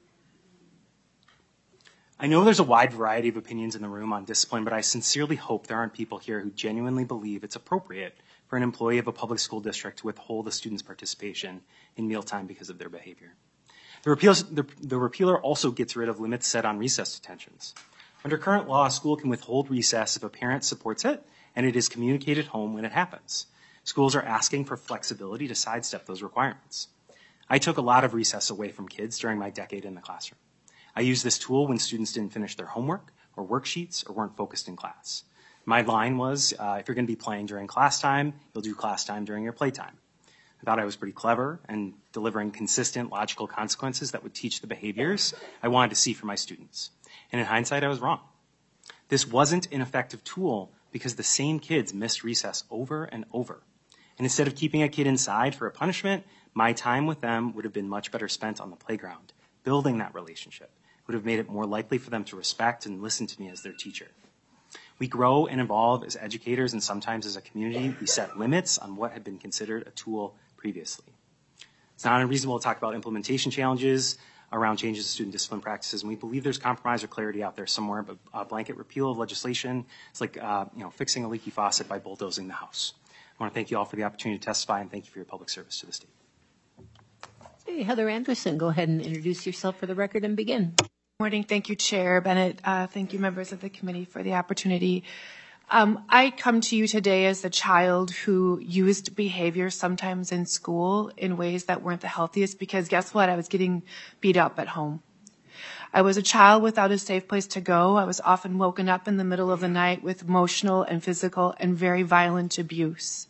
Speaker 10: I know there's a wide variety of opinions in the room on discipline, but I sincerely hope there aren't people here who genuinely believe it's appropriate for an employee of a public school district to withhold a student's participation in mealtime because of their behavior. The, repeals, the, the repealer also gets rid of limits set on recess detentions. Under current law, a school can withhold recess if a parent supports it and it is communicated home when it happens. Schools are asking for flexibility to sidestep those requirements. I took a lot of recess away from kids during my decade in the classroom. I used this tool when students didn't finish their homework or worksheets or weren't focused in class. My line was, uh, if you're going to be playing during class time, you'll do class time during your playtime. I thought I was pretty clever and delivering consistent, logical consequences that would teach the behaviors I wanted to see for my students. And in hindsight, I was wrong. This wasn't an effective tool because the same kids missed recess over and over. And instead of keeping a kid inside for a punishment, my time with them would have been much better spent on the playground, building that relationship. It would have made it more likely for them to respect and listen to me as their teacher. We grow and evolve as educators, and sometimes as a community, we set limits on what had been considered a tool previously. It's not unreasonable to talk about implementation challenges around changes to student discipline practices, and we believe there's compromise or clarity out there somewhere, but a blanket repeal of legislation, it's like uh, you know, fixing a leaky faucet by bulldozing the House. I want to thank you all for the opportunity to testify, and thank you for your public service to the state.
Speaker 1: Hey, Heather Anderson, go ahead and introduce yourself for the record and begin.
Speaker 12: Morning. Thank you, Chair Bennett. Uh, thank you, members of the committee, for the opportunity. Um, I come to you today as a child who used behavior sometimes in school in ways that weren't the healthiest, because guess what? I was getting beat up at home. I was a child without a safe place to go. I was often woken up in the middle of the night with emotional and physical and very violent abuse.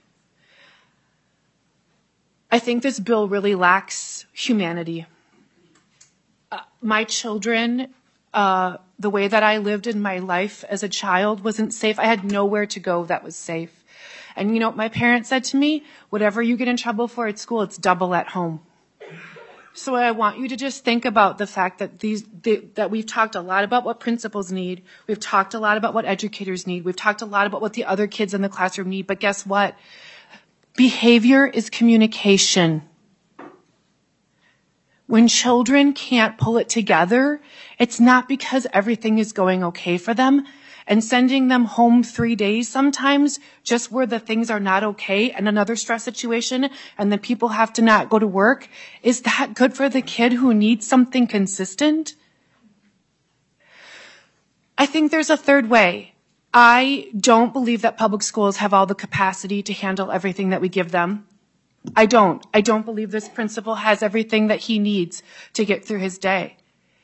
Speaker 12: I think this bill really lacks humanity. Uh, my children, uh, the way that I lived in my life as a child wasn't safe. I had nowhere to go that was safe. And you know, my parents said to me, whatever you get in trouble for at school, it's double at home. So I want you to just think about the fact that these the, that we've talked a lot about what principals need. We've talked a lot about what educators need. We've talked a lot about what the other kids in the classroom need. But guess what? Behavior is communication. When children can't pull it together, it's not because everything is going okay for them. And sending them home three days sometimes just where the things are not okay and another stress situation and then people have to not go to work, is that good for the kid who needs something consistent? I think there's a third way. I don't believe that public schools have all the capacity to handle everything that we give them. I don't. I don't believe this principal has everything that he needs to get through his day.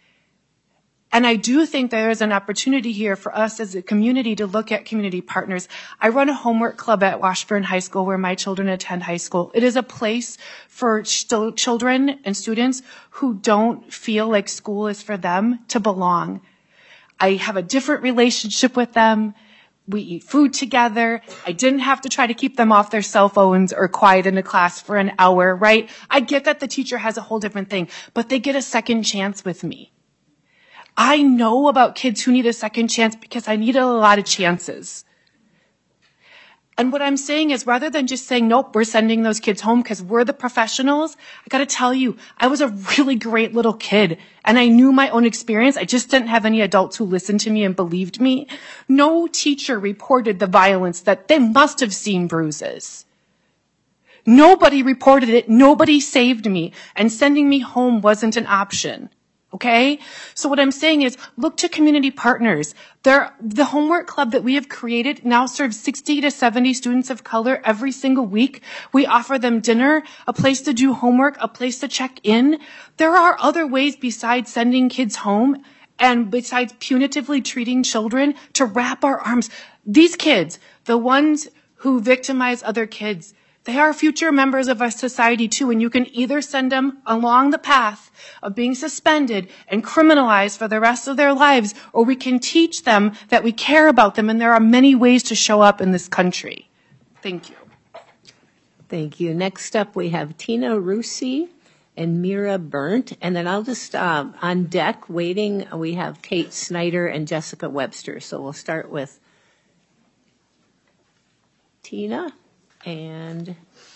Speaker 12: And I do think there is an opportunity here for us as a community to look at community partners. I run a homework club at Washburn High School where my children attend high school. It is a place for ch- children and students who don't feel like school is for them to belong. I have a different relationship with them. We eat food together. I didn't have to try to keep them off their cell phones or quiet in a class for an hour, right? I get that the teacher has a whole different thing, but they get a second chance with me. I know about kids who need a second chance because I needed a lot of chances. And what I'm saying is, rather than just saying, nope, we're sending those kids home because we're the professionals, I got to tell you, I was a really great little kid and I knew my own experience. I just didn't have any adults who listened to me and believed me. No teacher reported the violence that they must have seen bruises. Nobody reported it. Nobody saved me. And sending me home wasn't an option. Okay? So what I'm saying is, look to community partners. There, the homework club that we have created now serves sixty to seventy students of color every single week. We offer them dinner, a place to do homework, a place to check in. There are other ways besides sending kids home and besides punitively treating children to wrap our arms. These kids, the ones who victimize other kids, they are future members of our society too, and you can either send them along the path of being suspended and criminalized for the rest of their lives, or we can teach them that we care about them, and there are many ways to show up in this country. Thank you.
Speaker 1: Thank you. Next up, we have Tina Rusi and Mira Burnt, and then I'll just, um, on deck, waiting, we have Kate Snyder and Jessica Webster. So we'll start with Tina. And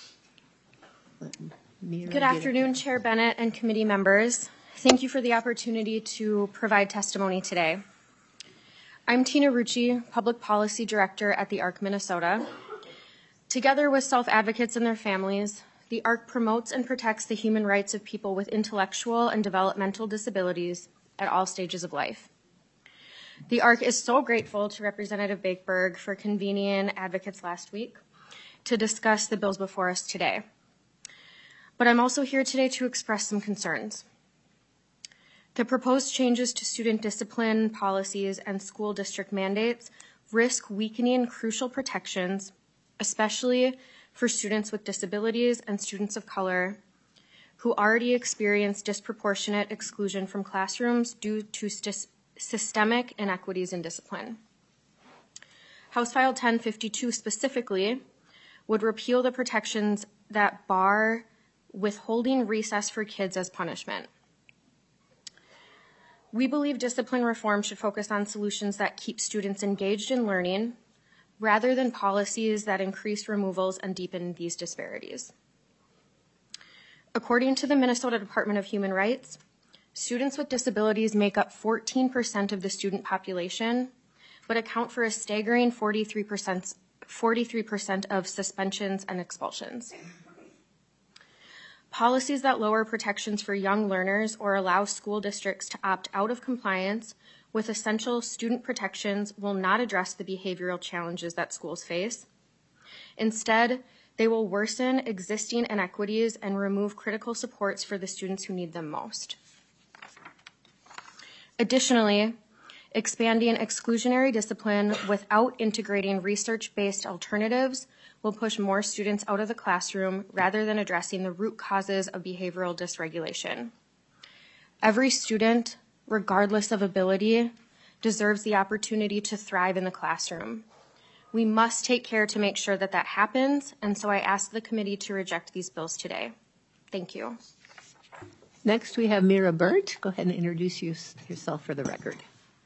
Speaker 13: good afternoon, Chair Bennett and committee members. Thank you for the opportunity to provide testimony today. I'm Tina Rucci, Public Policy Director at the A R C Minnesota. Together with self-advocates and their families, the A R C promotes and protects the human rights of people with intellectual and developmental disabilities at all stages of life. The A R C is so grateful to Representative Bakeberg for convening advocates last week to discuss the bills before us today. But I'm also here today to express some concerns. The proposed changes to student discipline policies and school district mandates risk weakening crucial protections, especially for students with disabilities and students of color who already experience disproportionate exclusion from classrooms due to st- systemic inequities in discipline. House File ten fifty-two specifically would repeal the protections that bar withholding recess for kids as punishment. We believe discipline reform should focus on solutions that keep students engaged in learning rather than policies that increase removals and deepen these disparities. According to the Minnesota Department of Human Rights, students with disabilities make up fourteen percent of the student population, but account for a staggering forty-three percent of suspensions and expulsions. Policies that lower protections for young learners or allow school districts to opt out of compliance with essential student protections will not address the behavioral challenges that schools face. Instead, they will worsen existing inequities and remove critical supports for the students who need them most. Additionally, expanding exclusionary discipline without integrating research-based alternatives will push more students out of the classroom rather than addressing the root causes of behavioral dysregulation. Every student, regardless of ability, deserves the opportunity to thrive in the classroom. We must take care to make sure that that happens, and so I ask the committee to reject these bills today. Thank you.
Speaker 1: Next, we have Mira Burt. Go ahead and introduce you, yourself for the record.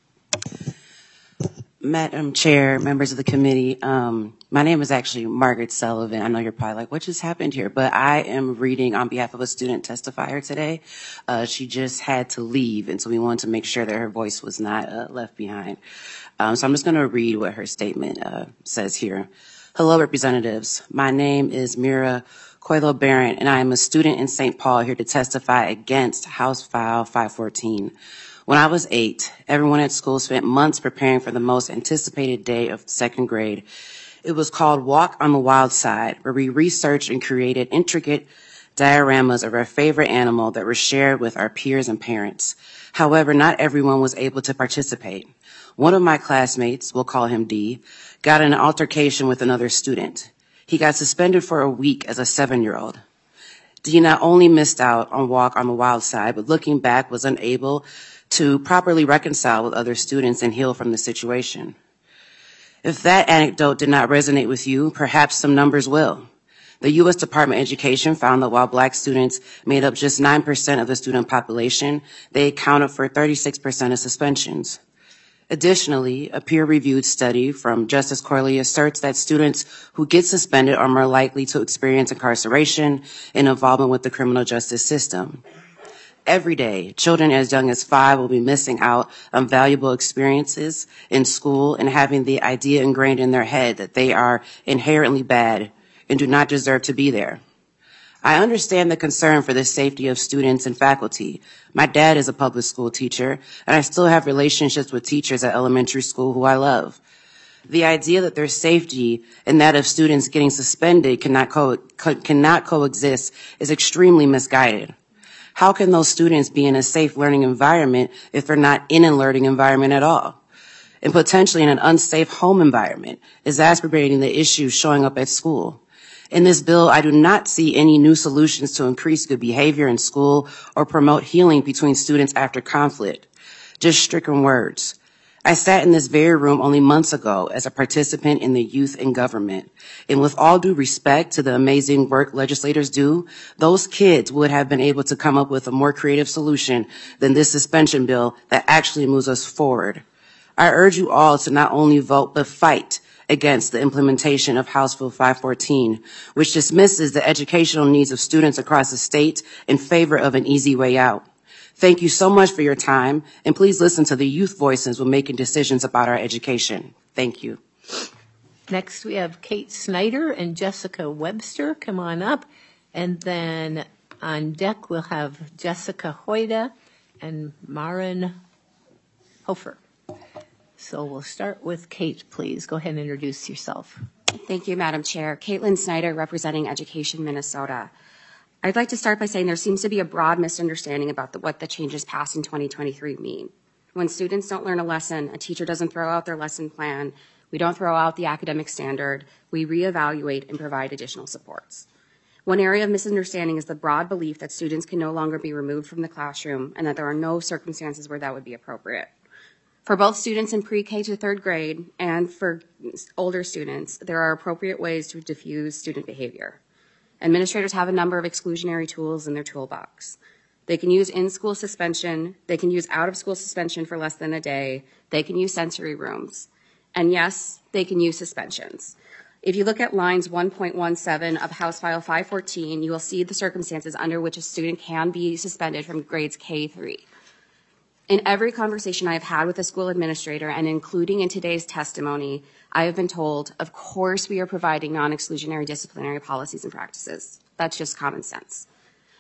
Speaker 14: Madam Chair, members of the committee, um, my name is actually Margaret Sullivan. I know you're probably like, what just happened here? But I am reading on behalf of a student testifier today. Uh, she just had to leave, and so we wanted to make sure that her voice was not uh, left behind. Um, so I'm just going to read what her statement uh, says here. Hello, representatives. My name is Mira Coelho Barron, and I am a student in Saint Paul here to testify against House File five fourteen. When I was eight, everyone at school spent months preparing for the most anticipated day of second grade. It was called Walk on the Wild Side, where we researched and created intricate dioramas of our favorite animal that were shared with our peers and parents. However, not everyone was able to participate. One of my classmates, we'll call him D, got in an altercation with another student. He got suspended for a week as a seven-year-old. D not only missed out on Walk on the Wild Side, but looking back was unable to properly reconcile with other students and heal from the situation. If that anecdote did not resonate with you, perhaps some numbers will. The U S Department of Education found that while Black students made up just nine percent of the student population, they accounted for thirty-six percent of suspensions. Additionally, a peer-reviewed study from Justice Corley asserts that students who get suspended are more likely to experience incarceration and involvement with the criminal justice system. Every day, children as young as five will be missing out on valuable experiences in school and having the idea ingrained in their head that they are inherently bad and do not deserve to be there. I understand the concern for the safety of students and faculty. My dad is a public school teacher, and I still have relationships with teachers at elementary school who I love. The idea that their safety and that of students getting suspended cannot, co- co- cannot coexist is extremely misguided. How can those students be in a safe learning environment if they're not in a learning environment at all? And potentially in an unsafe home environment, exacerbating the issues showing up at school. In this bill, I do not see any new solutions to increase good behavior in school or promote healing between students after conflict. Just stricken words. I sat in this very room only months ago as a participant in the Youth in Government. And with all due respect to the amazing work legislators do, those kids would have been able to come up with a more creative solution than this suspension bill that actually moves us forward. I urge you all to not only vote, but fight against the implementation of House Bill five fourteen, which dismisses the educational needs of students across the state in favor of an easy way out. Thank you so much for your time, and please listen to the youth voices when making decisions about our education. Thank you.
Speaker 1: Next, we have Kate Snyder and Jessica Webster. Come on up. And then on deck, we'll have Jessica Hoyda and Maren Hofer. So we'll start with Kate, please. Go ahead and introduce yourself.
Speaker 15: Thank you, Madam Chair. Caitlin Snyder, representing Education Minnesota. I'd like to start by saying there seems to be a broad misunderstanding about the, what the changes passed in twenty twenty-three mean. When students don't learn a lesson, a teacher doesn't throw out their lesson plan, we don't throw out the academic standard, we reevaluate and provide additional supports. One area of misunderstanding is the broad belief that students can no longer be removed from the classroom and that there are no circumstances where that would be appropriate. For both students in pre-K to third grade and for older students, there are appropriate ways to diffuse student behavior. Administrators have a number of exclusionary tools in their toolbox. They can use in-school suspension, they can use out-of-school suspension for less than a day, they can use sensory rooms, and yes, they can use suspensions. If you look at lines one point one seven of House File five fourteen, you will see the circumstances under which a student can be suspended from grades K through. In every conversation I have had with a school administrator, and including in today's testimony, I have been told, of course we are providing non-exclusionary disciplinary policies and practices. That's just common sense.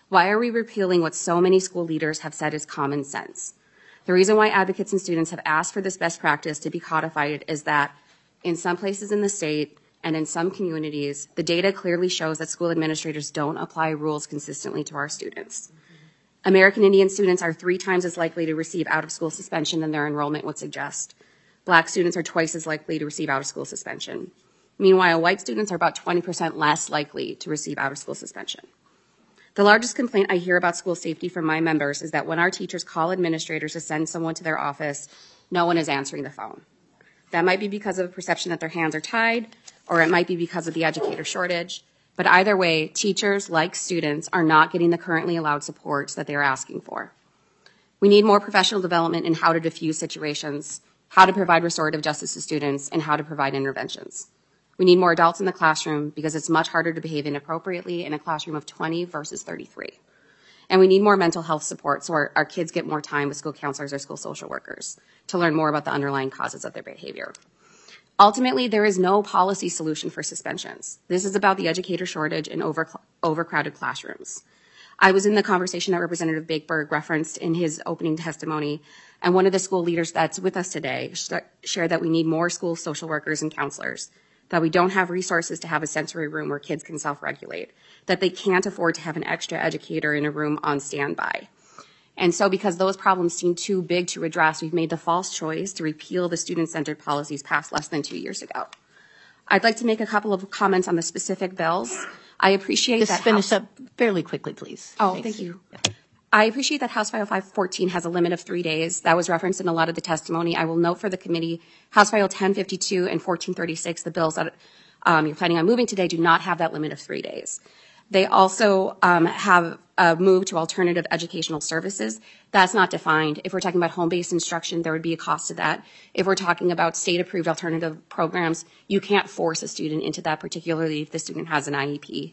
Speaker 15: Why are we repealing what so many school leaders have said is common sense? The reason why advocates and students have asked for this best practice to be codified is that in some places in the state and in some communities, the data clearly shows that school administrators don't apply rules consistently to our students. American Indian students are three times as likely to receive out-of-school suspension than their enrollment would suggest. Black students are twice as likely to receive out-of-school suspension. Meanwhile, white students are about twenty percent less likely to receive out-of-school suspension. The largest complaint I hear about school safety from my members is that when our teachers call administrators to send someone to their office, no one is answering the phone. That might be because of the perception that their hands are tied, or it might be because of the educator shortage. But either way, teachers, like students, are not getting the currently allowed supports that they are asking for. We need more professional development in how to diffuse situations, how to provide restorative justice to students, and how to provide interventions. We need more adults in the classroom because it's much harder to behave inappropriately in a classroom of twenty versus thirty-three. And we need more mental health support so our, our kids get more time with school counselors or school social workers to learn more about the underlying causes of their behavior. Ultimately, there is no policy solution for suspensions. This is about the educator shortage and over, overcrowded classrooms. I was in the conversation that Representative Bakeberg referenced in his opening testimony, and one of the school leaders that's with us today shared that we need more school social workers and counselors, that we don't have resources to have a sensory room where kids can self-regulate, that they can't afford to have an extra educator in a room on standby. And so because those problems seem too big to address, we've made the false choice to repeal the student-centered policies passed less than two years ago. I'd like to make a couple of comments on the specific bills. I appreciate
Speaker 1: Just
Speaker 15: that
Speaker 1: finish
Speaker 15: House-
Speaker 1: up fairly quickly, please.
Speaker 15: Oh,
Speaker 1: Thanks.
Speaker 15: thank you. I appreciate that House File five fourteen has a limit of three days. That was referenced in a lot of the testimony. I will note for the committee, House File ten fifty-two and fourteen thirty-six, the bills that um, you're planning on moving today, do not have that limit of three days. They also um, have a move to alternative educational services. That's not defined. If we're talking about home-based instruction, there would be a cost to that. If we're talking about state-approved alternative programs, you can't force a student into that, particularly if the student has an I E P.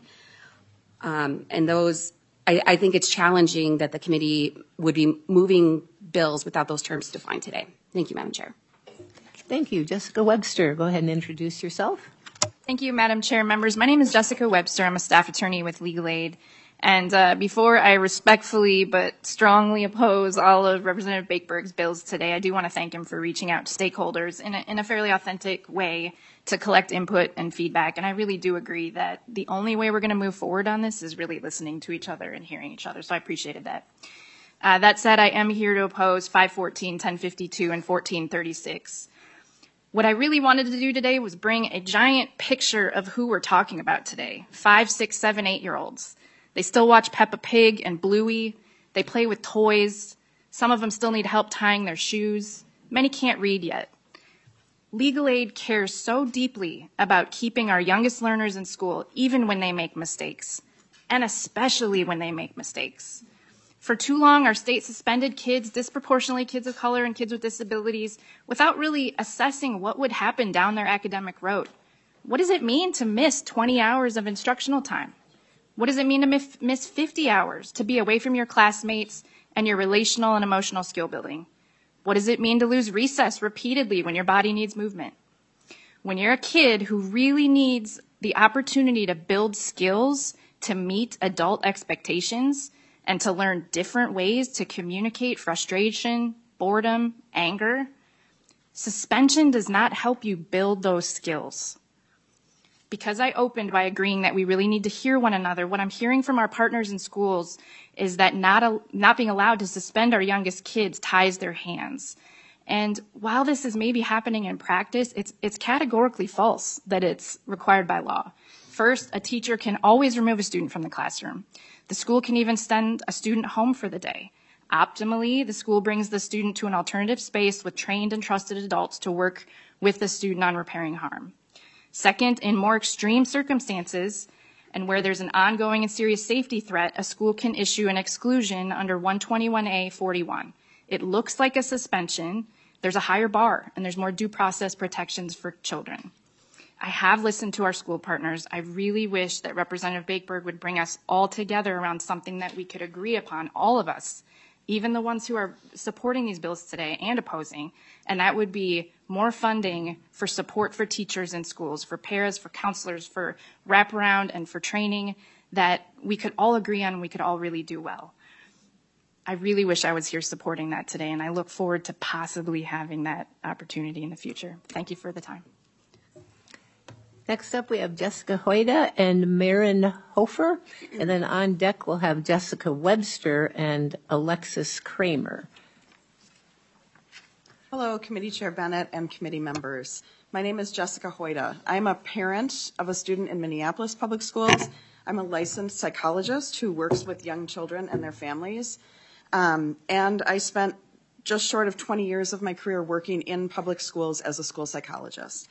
Speaker 15: Um, and those I, I think it's challenging that the committee would be moving bills without those terms defined today. Thank you, Madam Chair.
Speaker 1: Thank you. Jessica Webster, go ahead and introduce yourself.
Speaker 16: Thank you, Madam Chair. Members, my name is Jessica Webster. I'm a staff attorney with Legal Aid. And uh, before I respectfully but strongly oppose all of Representative Bakeberg's bills today, I do want to thank him for reaching out to stakeholders in a, in a fairly authentic way to collect input and feedback. And I really do agree that the only way we're going to move forward on this is really listening to each other and hearing each other. So I appreciated that. Uh, that said, I am here to oppose five fourteen, ten fifty-two, and fourteen thirty-six. What I really wanted to do today was bring a giant picture of who we're talking about today. Five, six, seven, eight-year-olds. They still watch Peppa Pig and Bluey. They play with toys. Some of them still need help tying their shoes. Many can't read yet. Legal Aid cares so deeply about keeping our youngest learners in school, even when they make mistakes, and especially when they make mistakes. For too long, our state suspended kids, disproportionately kids of color and kids with disabilities, without really assessing what would happen down their academic road. What does it mean to miss twenty hours of instructional time? What does it mean to miss fifty hours, to be away from your classmates and your relational and emotional skill building? What does it mean to lose recess repeatedly when your body needs movement? When you're a kid who really needs the opportunity to build skills to meet adult expectations and to learn different ways to communicate frustration, boredom, anger, suspension does not help you build those skills. Because I opened by agreeing that we really need to hear one another, what I'm hearing from our partners in schools is that not, a, not being allowed to suspend our youngest kids ties their hands. And while this is maybe happening in practice, it's, it's categorically false that it's required by law. First, a teacher can always remove a student from the classroom. The school can even send a student home for the day. Optimally, the school brings the student to an alternative space with trained and trusted adults to work with the student on repairing harm. Second, in more extreme circumstances, and where there's an ongoing and serious safety threat, a school can issue an exclusion under one twenty-one A forty-one. It looks like a suspension. There's a higher bar, and there's more due process protections for children. I have listened to our school partners. I really wish that Representative Bakeberg would bring us all together around something that we could agree upon, all of us, even the ones who are supporting these bills today and opposing, and that would be more funding for support for teachers in schools, for paras, for counselors, for wraparound, and for training. that we could all agree on and we could all really do well. I really wish I was here supporting that today, and I look forward to possibly having that opportunity in the future. Thank you for the time.
Speaker 1: Next up, we have Jessica Hoyda and Maren Hofer. And then on deck, we'll have Jessica Webster and Alexis Kramer.
Speaker 5: Hello, Committee Chair Bennett and committee members. My name is Jessica Hoyda. I'm a parent of a student in Minneapolis Public Schools. I'm a licensed psychologist who works with young children and their families. Um, and I spent just short of twenty years of my career working in public schools as a school psychologist.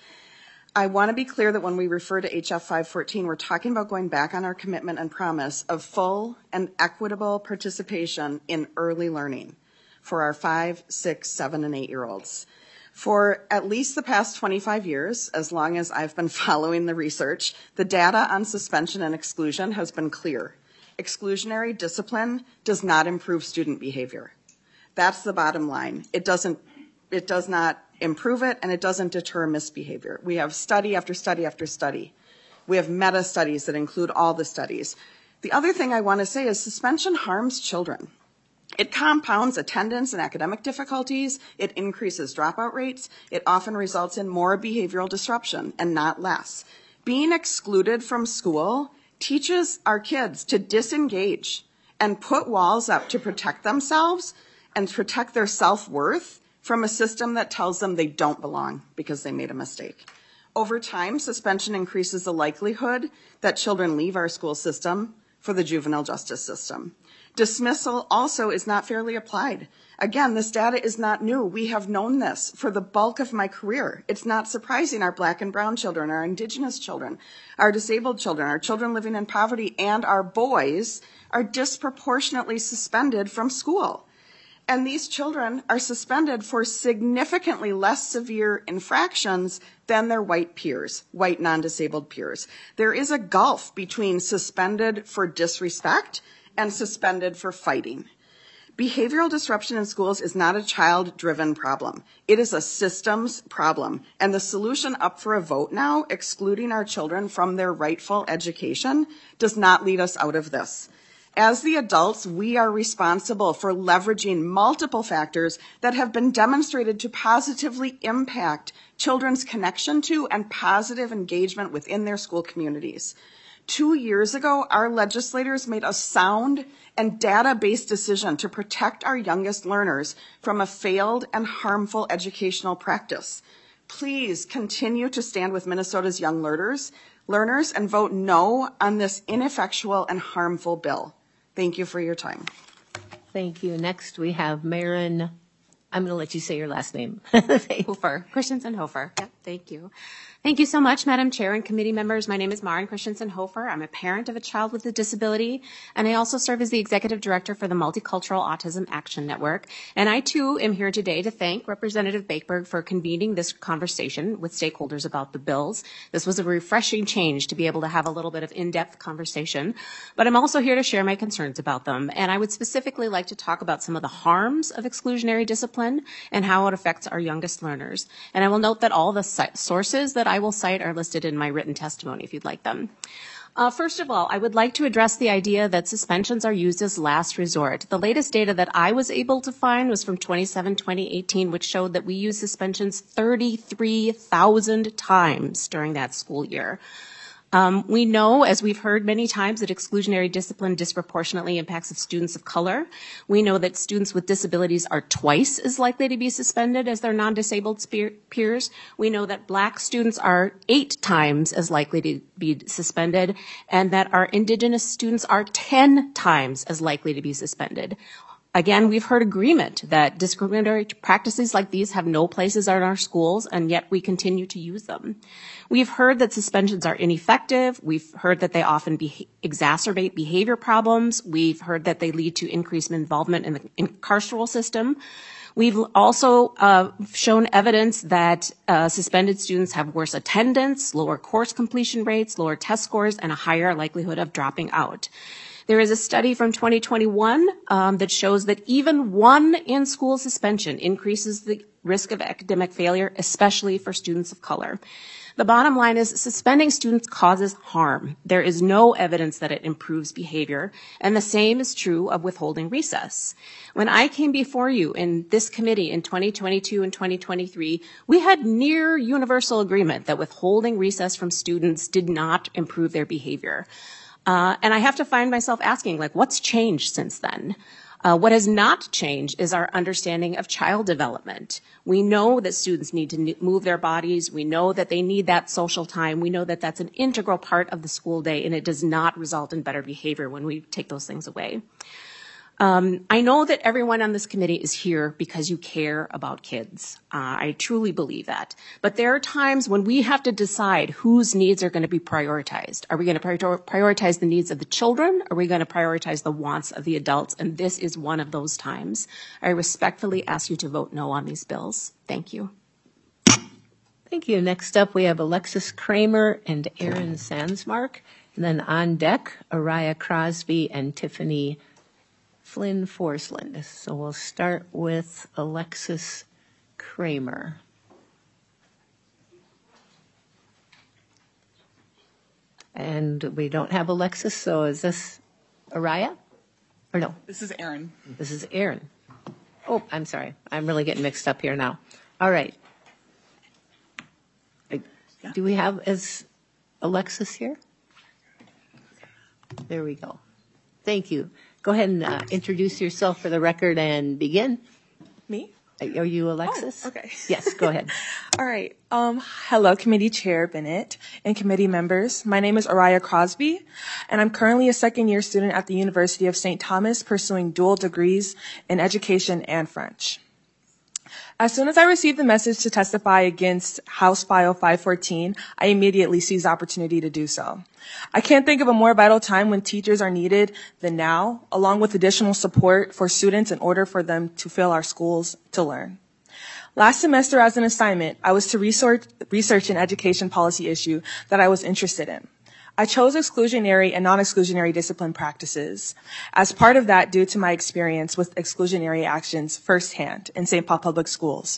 Speaker 5: I want to be clear that when we refer to H F five fourteen, we're talking about going back on our commitment and promise of full and equitable participation in early learning for our five, six, seven, and eight-year-olds. For at least the past twenty-five years, as long as I've been following the research, the data on suspension and exclusion has been clear. Exclusionary discipline does not improve student behavior. That's the bottom line. It doesn't, it does not improve it, and it doesn't deter misbehavior. We have study after study after study. We have meta studies that include all the studies. The other thing I want to say is suspension harms children. It compounds attendance and academic difficulties. It increases dropout rates. It often results in more behavioral disruption and not less. Being excluded from school teaches our kids to disengage and put walls up to protect themselves and protect their self-worth from a system that tells them they don't belong because they made a mistake. Over time, suspension increases the likelihood that children leave our school system for the juvenile justice system. Dismissal also is not fairly applied. Again, this data is not new. We have known this for the bulk of my career. It's not surprising our black and brown children, our indigenous children, our disabled children, our children living in poverty, and our boys are disproportionately suspended from school. And these children are suspended for significantly less severe infractions than their white peers, white non-disabled peers. There is a gulf between suspended for disrespect and suspended for fighting. Behavioral disruption in schools is not a child-driven problem. It is a systems problem. And the solution up for a vote now, excluding our children from their rightful education, does not lead us out of this. As the adults, we are responsible for leveraging multiple factors that have been demonstrated to positively impact children's connection to and positive engagement within their school communities. Two years ago, our legislators made a sound and data-based decision to protect our youngest learners from a failed and harmful educational practice. Please continue to stand with Minnesota's young learners, learners and vote no on this ineffectual and harmful bill. Thank you for your time.
Speaker 1: Thank you. Next, we have Maren. I'm going to let you say your last name.
Speaker 15: Hofer, Christensen Hofer. Yep, thank you. Thank you so much, Madam Chair and committee members. My name is Maren Christensen Hofer. I'm a parent of a child with a disability, and I also serve as the Executive Director for the Multicultural Autism Action Network. And I, too, am here today to thank Representative Bakeberg for convening this conversation with stakeholders about the bills. This was a refreshing change to be able to have a little bit of in-depth conversation, but I'm also here to share my concerns about them. And I would specifically like to talk about some of the harms of exclusionary discipline and how it affects our youngest learners. And I will note that all the sources that I I will cite are listed in my written testimony if you'd like them. Uh, first of all, I would like to address the idea that suspensions are used as last resort. The latest data that I was able to find was from twenty-seven twenty eighteen, which showed that we used suspensions thirty-three thousand times during that school year. Um, we know, as we've heard many times, that exclusionary discipline disproportionately impacts students of color. We know that students with disabilities are twice as likely to be suspended as their non-disabled peers. We know that black students are eight times as likely to be suspended, and that our indigenous students are ten times as likely to be suspended. Again, we've heard agreement that discriminatory practices like these have no places in our schools, and yet we continue to use them. We've heard that suspensions are ineffective. We've heard that they often be- exacerbate behavior problems. We've heard that they lead to increased involvement in the carceral system. We've also uh, shown evidence that uh, suspended students have worse attendance, lower course completion rates, lower test scores, and a higher likelihood of dropping out.
Speaker 17: There is a study from twenty twenty-one um, that shows that even one in-school suspension increases the risk of academic failure, especially for students of color. The bottom line is suspending students causes harm. There is no evidence that it improves behavior, and the same is true of withholding recess. When I came before you in this committee in twenty twenty-two and twenty twenty-three, we had near universal agreement that withholding recess from students did not improve their behavior. Uh, and I have to find myself asking, like, what's changed since then? Uh, what has not changed is our understanding of child development. We know that students need to move their bodies. We know that they need that social time. We know that that's an integral part of the school day, and it does not result in better behavior when we take those things away. Um, I know that everyone on this committee is here because you care about kids. Uh, I truly believe that. But there are times when we have to decide whose needs are going to be prioritized. Are we going to prior- prioritize the needs of the children? Are we going to prioritize the wants of the adults? And this is one of those times. I respectfully ask you to vote no on these bills. Thank you.
Speaker 1: Thank you. Next up, we have Alexis Kramer and Aaron Sandsmark. And then on deck, Araya Crosby and Tiffany Flynn Forsland. So we'll start with Alexis Kramer. And we don't have Alexis, so is this Araya? Or no?
Speaker 18: This is Aaron.
Speaker 1: This is Aaron. Oh, I'm sorry. I'm really getting mixed up here now. All right. Do we have is Alexis here? There we go. Thank you. Go ahead and uh, introduce yourself for the record and begin.
Speaker 18: Me?
Speaker 1: Are you Alexis?
Speaker 18: Oh, okay.
Speaker 1: Yes, go ahead.
Speaker 18: All right. Um, hello, Committee Chair Bennett and committee members. My name is Araya Crosby, and I'm currently a second-year student at the University of Saint Thomas pursuing dual degrees in education and French. As soon as I received the message to testify against House File five fourteen, I immediately seized the opportunity to do so. I can't think of a more vital time when teachers are needed than now, along with additional support for students in order for them to fill our schools to learn. Last semester, as an assignment, I was to research, research an education policy issue that I was interested in. I chose exclusionary and non-exclusionary discipline practices as part of that due to my experience with exclusionary actions firsthand in Saint Paul Public Schools.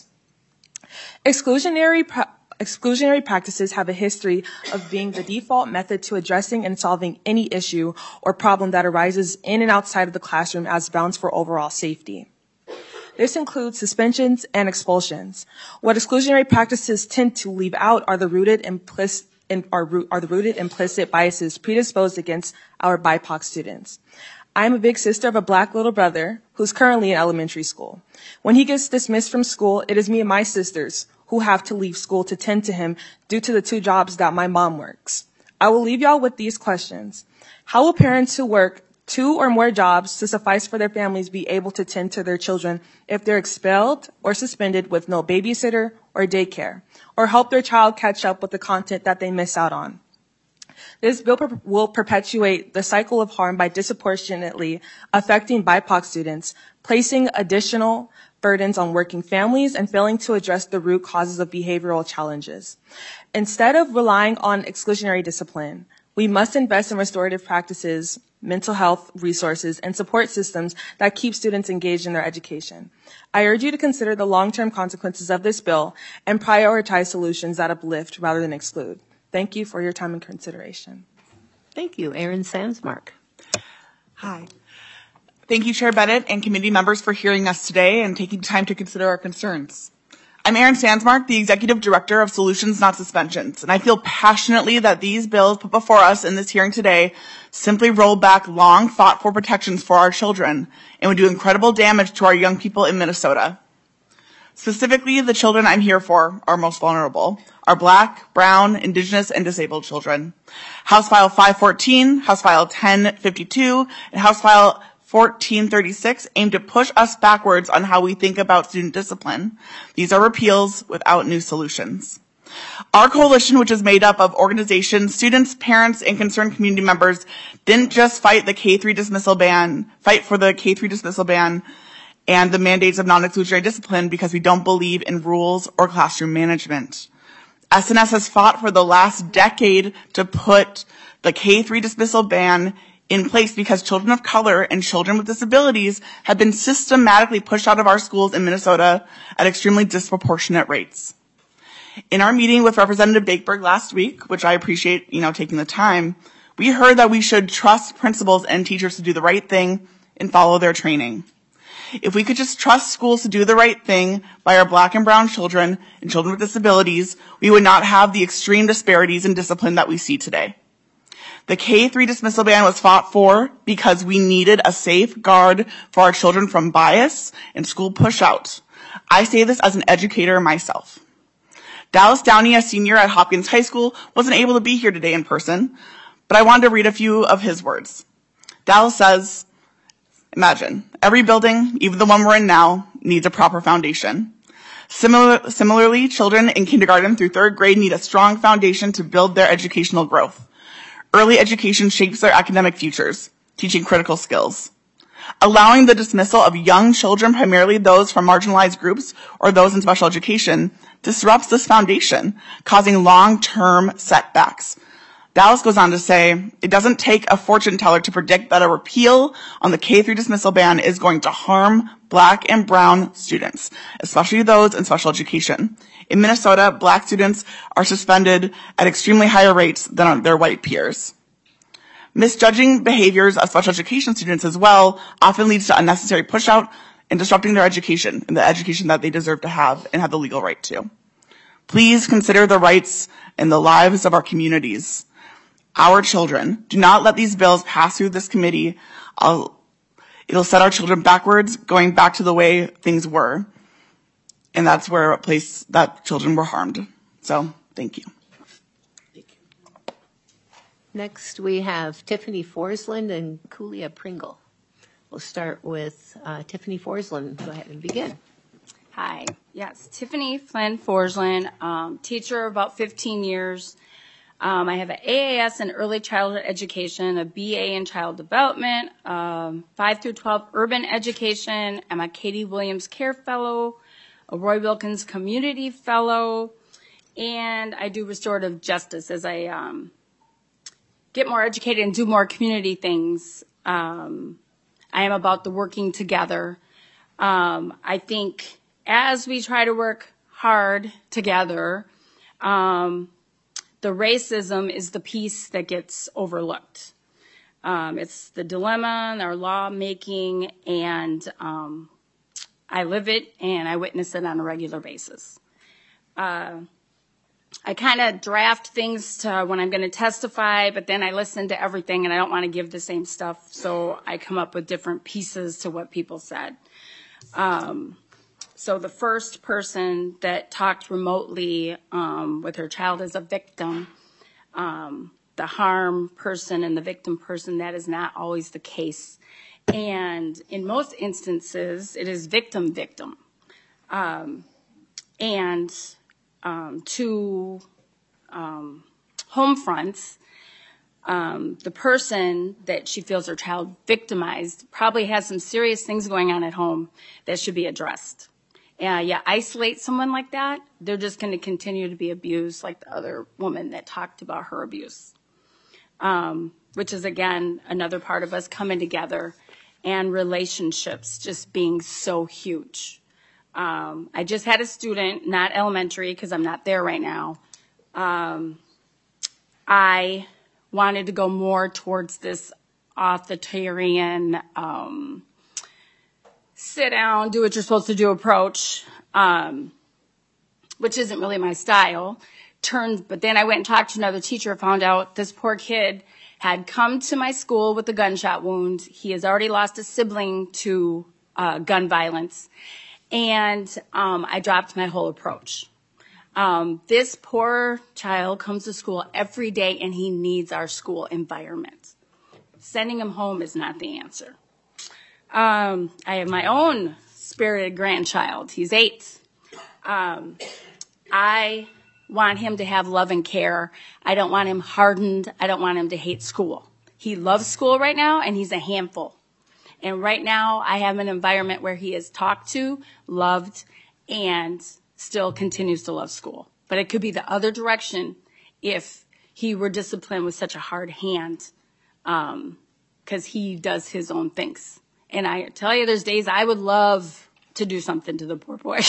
Speaker 18: Exclusionary pra- exclusionary practices have a history of being the default method to addressing and solving any issue or problem that arises in and outside of the classroom as grounds for overall safety. This includes suspensions and expulsions. What exclusionary practices tend to leave out are the rooted implicit In, are, are the rooted implicit biases predisposed against our B I P O C students. I am a big sister of a black little brother who's currently in elementary school. When he gets dismissed from school, it is me and my sisters who have to leave school to tend to him due to the two jobs that my mom works. I will leave y'all with these questions. How will parents who work two or more jobs to suffice for their families be able to tend to their children if they're expelled or suspended with no babysitter or daycare, or help their child catch up with the content that they miss out on? This bill per- will perpetuate the cycle of harm by disproportionately affecting B I P O C students, placing additional burdens on working families and failing to address the root causes of behavioral challenges. Instead of relying on exclusionary discipline, we must invest in restorative practices, mental health resources, and support systems that keep students engaged in their education. I urge you to consider the long-term consequences of this bill and prioritize solutions that uplift rather than exclude. Thank you for your time and consideration.
Speaker 1: Thank you. Aaron Sandsmark.
Speaker 18: Hi. Thank you, Chair Bennett and committee members for hearing us today and taking time to consider our concerns. I'm Aaron Sandsmark, the Executive Director of Solutions Not Suspensions, and I feel passionately that these bills put before us in this hearing today simply roll back long fought-for protections for our children and would do incredible damage to our young people in Minnesota. Specifically, the children I'm here for are most vulnerable, are Black, Brown, Indigenous, and disabled children. House File five fourteen, House File ten fifty-two, and House File fourteen thirty-six aim to push us backwards on how we think about student discipline. These are repeals without new solutions. Our coalition, which is made up of organizations, students, parents, and concerned community members, didn't just fight the K three dismissal ban, fight for the K three dismissal ban and the mandates of non-exclusionary discipline because we don't believe in rules or classroom management. S N S has fought for the last decade to put the K three dismissal ban
Speaker 19: in place because children of color and children with disabilities have been systematically pushed out of our schools in Minnesota at extremely disproportionate rates. In our meeting with Representative Bakeberg last week, which I appreciate, you know, taking the time, we heard that we should trust principals and teachers to do the right thing and follow their training. If we could just trust schools to do the right thing by our black and brown children and children with disabilities, we would not have the extreme disparities in discipline that we see today. The K three dismissal ban was fought for because we needed a safeguard for our children from bias and school push-out. I say this as an educator myself. Dallas Downey, a senior at Hopkins High School, wasn't able to be here today in person, but I wanted to read a few of his words. Dallas says, imagine, every building, even the one we're in now, needs a proper foundation. Similar, similarly, children in kindergarten through third grade need a strong foundation to build their educational growth. Early education shapes their academic futures, teaching critical skills. Allowing the dismissal of young children, primarily those from marginalized groups or those in special education, disrupts this foundation, causing long-term setbacks. Dallas goes on to say, it doesn't take a fortune teller to predict that a repeal on the K three dismissal ban is going to harm black and brown students, especially those in special education. In Minnesota, black students are suspended at extremely higher rates than their white peers. Misjudging behaviors of special education students as well often leads to unnecessary push-out and disrupting their education and the education that they deserve to have and have the legal right to. Please consider the rights and the lives of our communities, our children. Do not let these bills pass through this committee. I'll, it'll set our children backwards, going back to the way things were. And that's where a place that children were harmed. So, thank you.
Speaker 1: Next, we have Tiffany Forsland and Kulia Pringle. We'll start with uh, Tiffany Forsland. Go ahead and begin.
Speaker 20: Hi. Yes, Tiffany Flynn Forsland, um, teacher of about fifteen years. Um, I have an A A S in early childhood education, a B A in child development, um, five through twelve urban education. I'm a Katie Williams Care Fellow, a Roy Wilkins Community Fellow, and I do restorative justice as I um, get more educated and do more community things. Um, I am about the working together. Um, I think as we try to work hard together, um, the racism is the piece that gets overlooked. Um, it's the dilemma in our lawmaking, and um, I live it and I witness it on a regular basis. Uh, I kind of draft things to when I'm going to testify, but then I listen to everything and I don't want to give the same stuff, so I come up with different pieces to what people said. Um, so the first person that talked remotely um, with her child as a victim, um, the harm person and the victim person, that is not always the case. And in most instances, it is victim-victim. Um, and um, to um, home fronts, um, the person that she feels her child victimized probably has some serious things going on at home that should be addressed. Uh, yeah, isolate someone like that, they're just going to continue to be abused like the other woman that talked about her abuse. Um, which is, again, another part of us coming together and relationships just being so huge. Um, I just had a student, not elementary because I'm not there right now. Um, I wanted to go more towards this authoritarian, um, sit down, do what you're supposed to do approach, um, which isn't really my style. Turned, but then I went and talked to another teacher, found out this poor kid had come to my school with a gunshot wound. He has already lost a sibling to uh, gun violence. And um, I dropped my whole approach. Um, this poor child comes to school every day and he needs our school environment. Sending him home is not the answer. Um, I have my own spirited grandchild. He's eight. Um, I want him to have love and care. I don't want him hardened. I don't want him to hate school. He loves school right now, and he's a handful. And right now, I have an environment where he is talked to, loved, and still continues to love school. But it could be the other direction if he were disciplined with such a hard hand um, because he does his own things. And I tell you, there's days I would love to do something to the poor boy.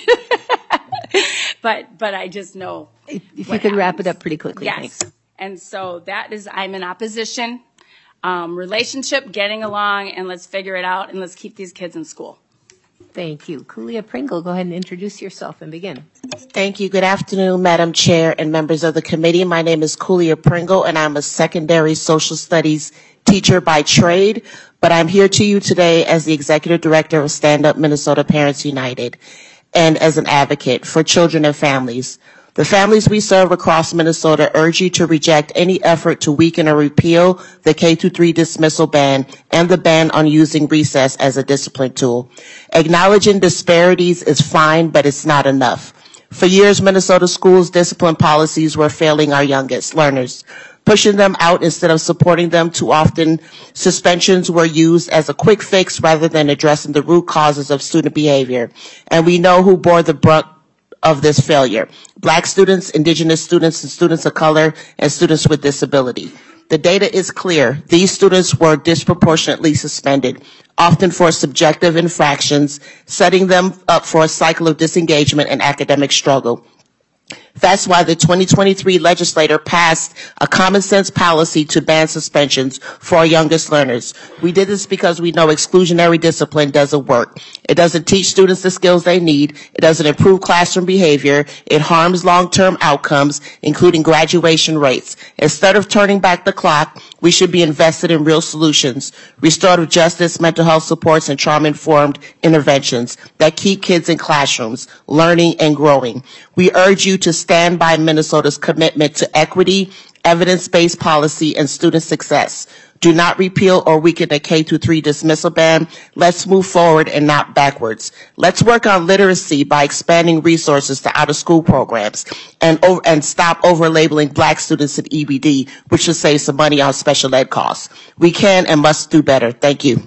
Speaker 20: but but I just know.
Speaker 1: If, if you could wrap it up pretty quickly,
Speaker 20: yes.
Speaker 1: thanks.
Speaker 20: And so that is, I'm in opposition. Um, relationship, getting along, and let's figure it out, and let's keep these kids in school.
Speaker 1: Thank you. Kulia Pringle, go ahead and introduce yourself and begin.
Speaker 21: Thank you. Good afternoon, Madam Chair and members of the committee. My name is Kulia Pringle, and I'm a secondary social studies teacher by trade, but I'm here to you today as the executive director of Stand Up Minnesota Parents United and as an advocate for children and families. The families we serve across Minnesota urge you to reject any effort to weaken or repeal the K through three dismissal ban and the ban on using recess as a discipline tool. Acknowledging disparities is fine, but it's not enough. For years, Minnesota schools' discipline policies were failing our youngest learners, pushing them out instead of supporting them. Too often, suspensions were used as a quick fix rather than addressing the root causes of student behavior. And we know who bore the brunt of this failure: Black students, Indigenous students, and students of color, and students with disability. The data is clear. These students were disproportionately suspended, often for subjective infractions, setting them up for a cycle of disengagement and academic struggle. That's why the twenty twenty-three legislature passed a common sense policy to ban suspensions for our youngest learners. We did this because we know exclusionary discipline doesn't work. It doesn't teach students the skills they need. It doesn't improve classroom behavior. It harms long-term outcomes, including graduation rates. Instead of turning back the clock, we should be invested in real solutions: restorative justice, mental health supports, and trauma-informed interventions that keep kids in classrooms, learning and growing. We urge you to stand by Minnesota's commitment to equity, evidence-based policy, and student success. Do not repeal or weaken the K through three dismissal ban. Let's move forward and not backwards. Let's work on literacy by expanding resources to out-of-school programs and, over, and stop over-labeling Black students in E B D, which should save some money on special ed costs. We can and must do better. Thank you.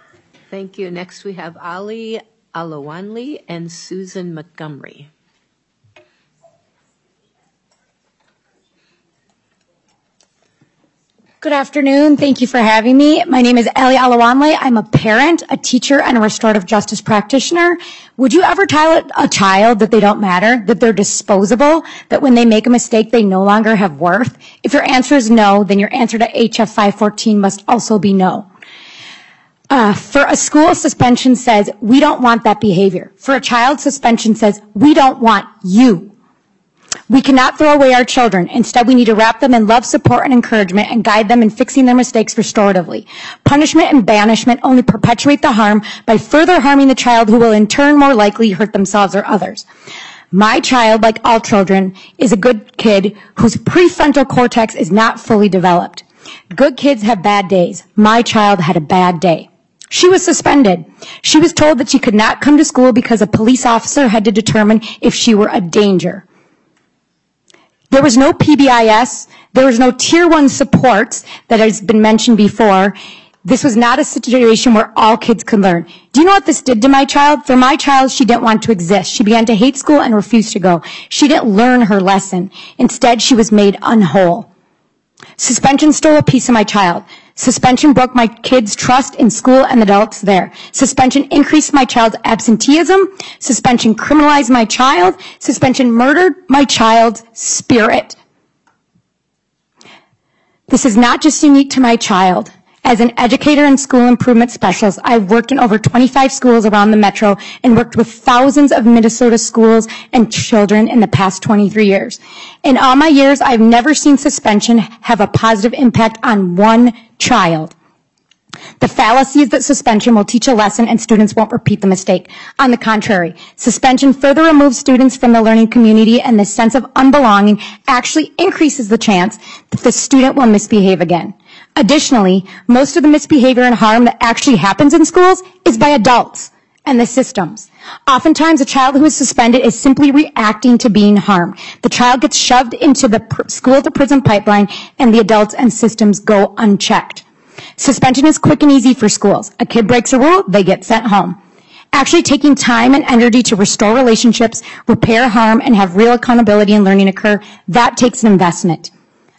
Speaker 1: Thank you. Next we have Ali Alawanli and Susan Montgomery.
Speaker 22: Good afternoon. Thank you for having me. My name is Ali Alawanli. I'm a parent, a teacher, and a restorative justice practitioner. Would you ever tell a child that they don't matter, that they're disposable, that when they make a mistake, they no longer have worth? If your answer is no, then your answer to H F five fourteen must also be no. Uh, for a school, suspension says, we don't want that behavior. For a child, suspension says, we don't want you. We cannot throw away our children. Instead, we need to wrap them in love, support, and encouragement and guide them in fixing their mistakes restoratively. Punishment and banishment only perpetuate the harm by further harming the child, who will in turn more likely hurt themselves or others. My child, like all children, is a good kid whose prefrontal cortex is not fully developed. Good kids have bad days. My child had a bad day. She was suspended. She was told that she could not come to school because a police officer had to determine if she were a danger. There was no P B I S. There was no tier one supports that has been mentioned before. This was not a situation where all kids could learn. Do you know what this did to my child? For my child, she didn't want to exist. She began to hate school and refused to go. She didn't learn her lesson. Instead, she was made unwhole. Suspension stole a piece of my child. Suspension broke my kids' trust in school and adults there. Suspension increased my child's absenteeism. Suspension criminalized my child. Suspension murdered my child's spirit. This is not just unique to my child. As an educator and school improvement specialist, I've worked in over twenty-five schools around the metro and worked with thousands of Minnesota schools and children in the past twenty-three years. In all my years, I've never seen suspension have a positive impact on one child. The fallacy is that suspension will teach a lesson and students won't repeat the mistake. On the contrary, suspension further removes students from the learning community, and the sense of unbelonging actually increases the chance that the student will misbehave again. Additionally, most of the misbehavior and harm that actually happens in schools is by adults and the systems. Oftentimes, a child who is suspended is simply reacting to being harmed. The child gets shoved into the pr- school-to-prison pipeline, and the adults and systems go unchecked. Suspension is quick and easy for schools. A kid breaks a rule, they get sent home. Actually taking time and energy to restore relationships, repair harm, and have real accountability and learning occur, that takes an investment.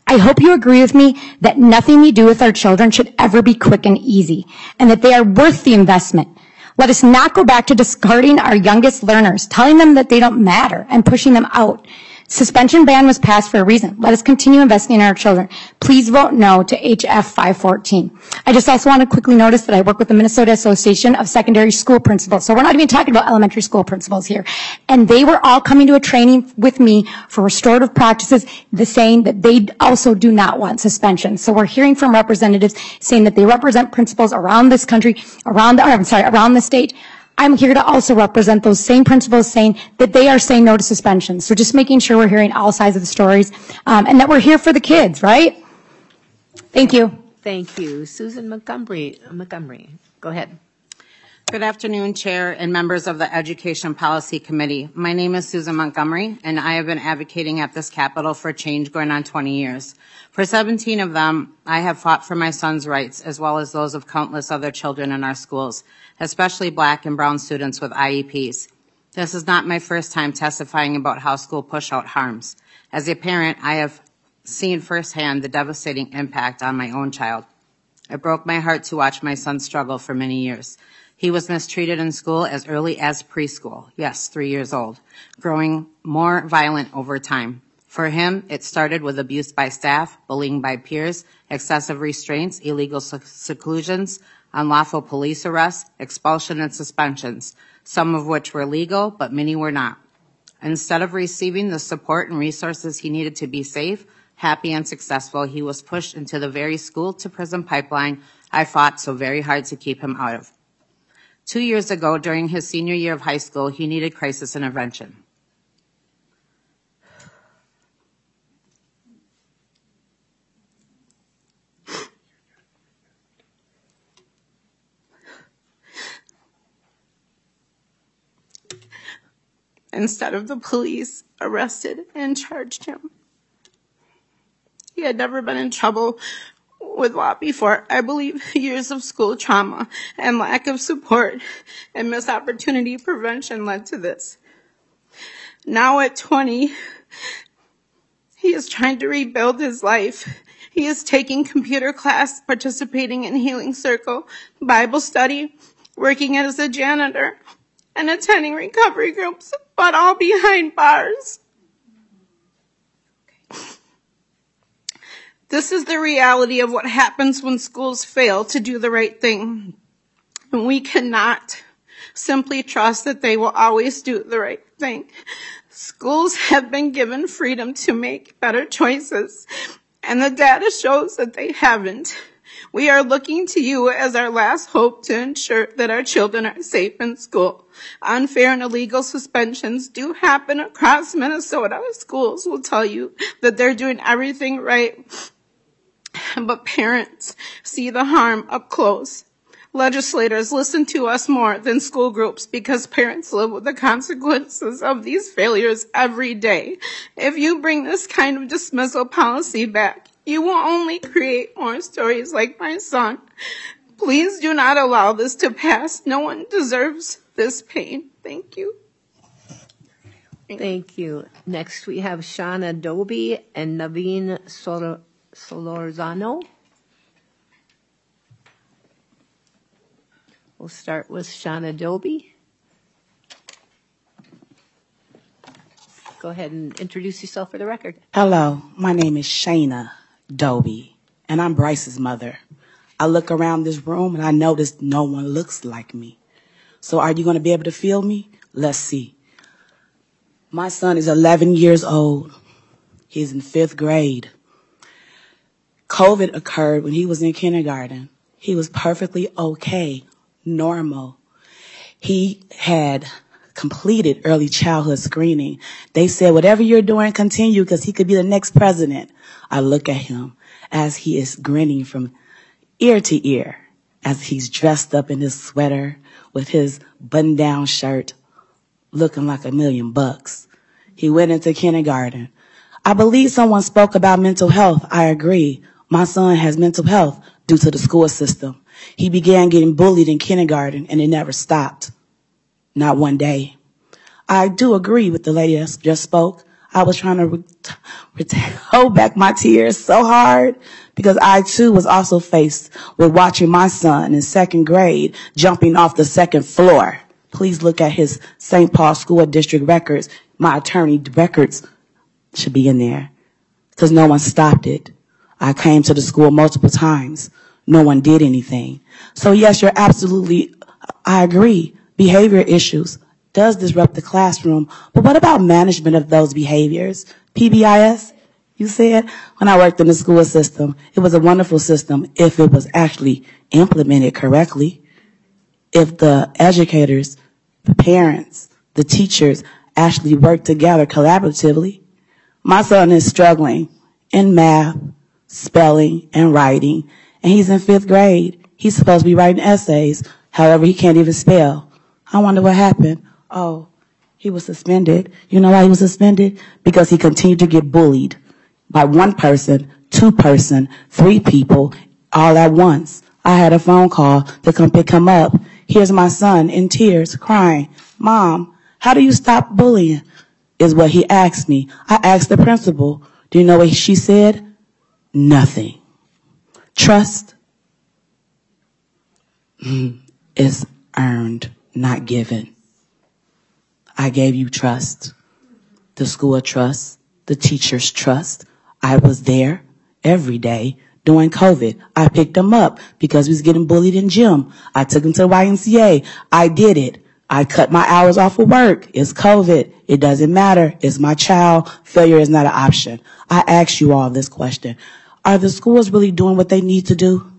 Speaker 22: I hope you agree with me that nothing we do with our children should ever be quick and easy, and that they are worth the investment. Let us not go back to discarding our youngest learners, telling them that they don't matter, and pushing them out. Suspension ban was passed for a reason. Let us continue investing in our children. Please vote no to H F five fourteen. I just also want to quickly notice that I work with the Minnesota Association of Secondary School Principals. So we're not even talking about elementary school principals here. And they were all coming to a training with me for restorative practices, the saying that they also do not want suspension. So we're hearing from representatives saying that they represent principals around this country, around the, I'm sorry, around the state. I'm here to also represent those same principals saying that they are saying no to suspension. So just making sure we're hearing all sides of the stories, um, and that we're here for the kids, right? Thank you.
Speaker 1: Thank you. Susan Montgomery, Montgomery, go ahead.
Speaker 2: Good afternoon, Chair and members of the Education Policy Committee. My name is Susan Montgomery, and I have been advocating at this Capitol for change going on twenty years. For seventeen of them, I have fought for my son's rights, as well as those of countless other children in our schools, especially Black and Brown students with I E Ps. This is not my first time testifying about how school push-out harms. As a parent, I have seen firsthand the devastating impact on my own child. It broke my heart to watch my son struggle for many years. He was mistreated in school as early as preschool, yes, three years old, growing more violent over time. For him, it started with abuse by staff, bullying by peers, excessive restraints, illegal seclusions, unlawful police arrests, expulsion and suspensions, some of which were legal, but many were not. Instead of receiving the support and resources he needed to be safe, happy, and successful, he was pushed into the very school-to-prison pipeline I fought so very hard to keep him out of. Two years ago, during his senior year of high school, he needed crisis intervention. Instead of the police arrested and charged him. He had never been in trouble with law before. I believe years of school trauma and lack of support and missed opportunity prevention led to this. Now at twenty, he is trying to rebuild his life. He is taking computer class, participating in Healing Circle, Bible study, working as a janitor, and attending recovery groups, but all behind bars. This is the reality of what happens when schools fail to do the right thing. And we cannot simply trust that they will always do the right thing. Schools have been given freedom to make better choices, and the data shows that they haven't. We are looking to you as our last hope to ensure that our children are safe in school. Unfair and illegal suspensions do happen across Minnesota. Schools will tell you that they're doing everything right, but parents see the harm up close. Legislators listen to us more than school groups because parents live with the consequences of these failures every day. If you bring this kind of dismissal policy back, you will only create more stories like my son. Please do not allow this to pass. No one deserves this pain. Thank you.
Speaker 1: Thank you. Next we have Shauna Doby and Naveen Sol- Solorzano. We'll start with Shauna Doby. Go ahead and introduce yourself for the record.
Speaker 4: Hello, my name is Shayna Doby, and I'm Bryce's mother. I look around this room and I notice no one looks like me. So are you going to be able to feel me? Let's see. My son is eleven years old. He's in fifth grade. COVID occurred when he was in kindergarten. He was perfectly okay, normal. He had completed early childhood screening. They said, whatever you're doing, continue, because he could be the next president. I look at him as he is grinning from ear to ear, as he's dressed up in his sweater with his button-down shirt, looking like a million bucks. He went into kindergarten. I believe someone spoke about mental health. I agree. My son has mental health due to the school system. He began getting bullied in kindergarten, and it never stopped. Not one day. I do agree with the lady that just spoke. I was trying to re- hold back my tears so hard because I too was also faced with watching my son in second grade jumping off the second floor. Please look at his Saint Paul School District records. My attorney records should be in there because no one stopped it. I came to the school multiple times. No one did anything. So yes, you're absolutely, I agree. Behavior issues does disrupt the classroom. But what about management of those behaviors? P B I S, you said? When I worked in the school system, it was a wonderful system if it was actually implemented correctly. If the educators, the parents, the teachers actually work together collaboratively. My son is struggling in math, spelling, and writing, and he's in fifth grade. He's supposed to be writing essays. However, he can't even spell. I wonder what happened. Oh, he was suspended. You know why he was suspended? Because he continued to get bullied by one person, two person, three people, all at once. I had a phone call to come pick him up. Here's my son in tears, crying. Mom, how do you stop bullying? Is what he asked me. I asked the principal. Do you know what she said? Nothing. Trust is earned, not given. I gave you trust. The school trust, the teachers trust. I was there every day during COVID. I picked him up because he was getting bullied in gym. I took him to the Y M C A. I did it. I cut my hours off of work. It's COVID. It doesn't matter. It's my child. Failure is not an option. I ask you all this question. Are the schools really doing what they need to do?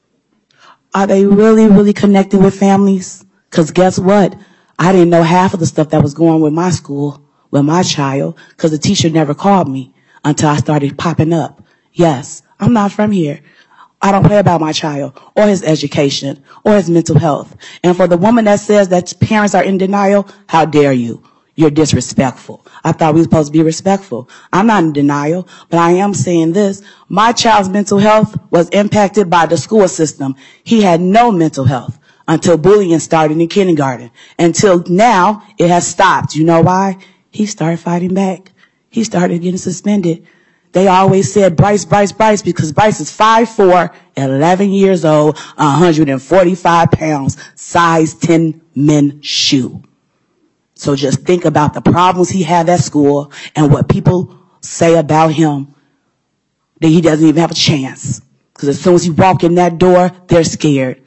Speaker 4: Are they really, really connecting with families? Because guess what? I didn't know half of the stuff that was going on with my school, with my child, because the teacher never called me until I started popping up. Yes, I'm not from here. I don't play about my child or his education or his mental health. And for the woman that says that parents are in denial, how dare you? You're disrespectful. I thought we were supposed to be respectful. I'm not in denial, but I am saying this. My child's mental health was impacted by the school system. He had no mental health until bullying started in kindergarten. Until now, it has stopped. You know why? He started fighting back. He started getting suspended. They always said Bryce, Bryce, Bryce, because Bryce is five foot four, eleven years old, one hundred forty-five pounds, size ten men's shoe. So just think about the problems he had at school and what people say about him, that he doesn't even have a chance. Because as soon as he walk in that door, they're scared.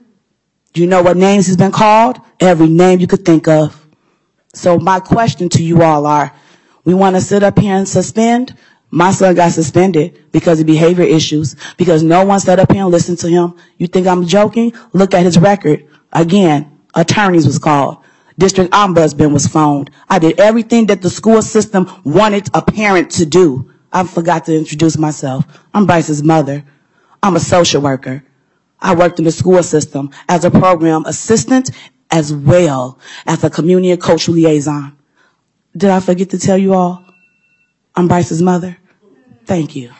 Speaker 4: Do you know what names he's been called? Every name you could think of. So my question to you all are, we want to sit up here and suspend? My son got suspended because of behavior issues, because no one sat up here and listened to him. You think I'm joking? Look at his record. Again, attorneys was called. District ombudsman was phoned. I did everything that the school system wanted a parent to do. I forgot to introduce myself. I'm Bryce's mother. I'm a social worker. I worked in the school system as a program assistant as well as a community and cultural liaison. Did I forget to tell you all? I'm Bryce's mother. Thank you.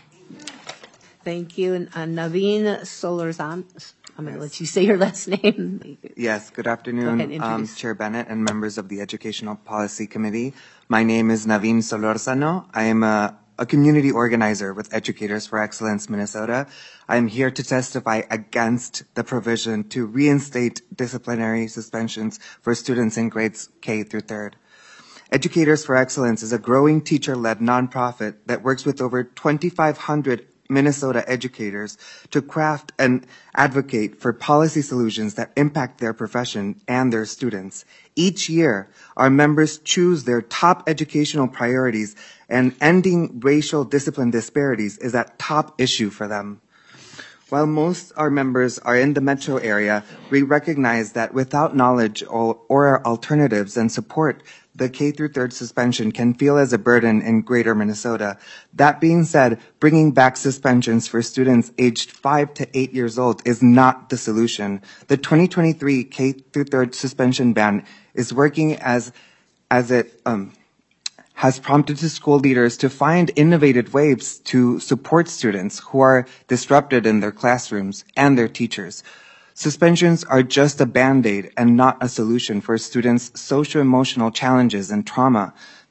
Speaker 1: Thank you. And uh, Naveen Solorzan. I'm going to let you say your last name.
Speaker 3: Yes, good
Speaker 1: Go
Speaker 3: afternoon,
Speaker 1: ahead,
Speaker 3: um,
Speaker 1: introduce.
Speaker 3: Chair Bennett and members of the Educational Policy Committee. My name is Naveen Solorzano. I am a, a community organizer with Educators for Excellence Minnesota. I am here to testify against the provision to reinstate disciplinary suspensions for students in grades K through third. Educators for Excellence is a growing teacher-led nonprofit that works with over twenty-five hundred Minnesota educators to craft and advocate for policy solutions that impact their profession and their students. Each year, our members choose their top educational priorities, and ending racial discipline disparities is a top issue for them. While most our members are in the metro area, we recognize that without knowledge or, or alternatives and support, the K through third suspension can feel as a burden in greater Minnesota. That being said, bringing back suspensions for students aged five to eight years old is not the solution. The twenty twenty-three K through third suspension ban is working as, as it, um, has prompted the school leaders to find innovative ways to support students who are disrupted in their classrooms and their teachers. Suspensions are just a Band-Aid and not a solution for students' socio-emotional challenges and trauma.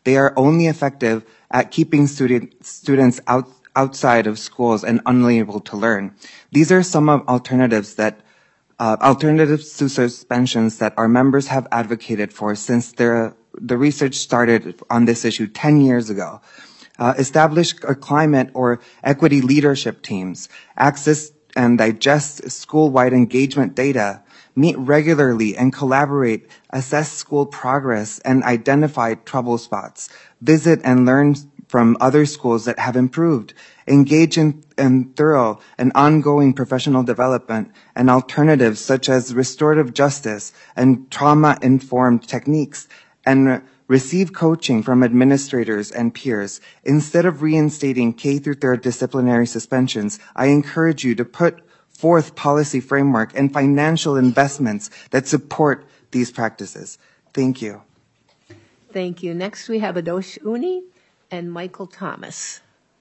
Speaker 3: They are only effective at keeping student, students out, outside of schools and unable to learn. These are some of alternatives that uh, alternatives to suspensions that our members have advocated for since their, the research started on this issue ten years ago. Uh, establish a climate or equity leadership teams, access and digest school-wide engagement data, meet regularly and collaborate, assess school progress, and identify trouble spots, visit and learn from other schools that have improved, engage in, in thorough and ongoing professional development and alternatives such as restorative justice and trauma-informed techniques, and receive coaching from administrators and peers. Instead of reinstating K through third disciplinary suspensions, I encourage you to put forth policy framework and financial investments that support these practices. Thank you.
Speaker 1: Thank you. Next we have Adosh Uni and Michael Thomas.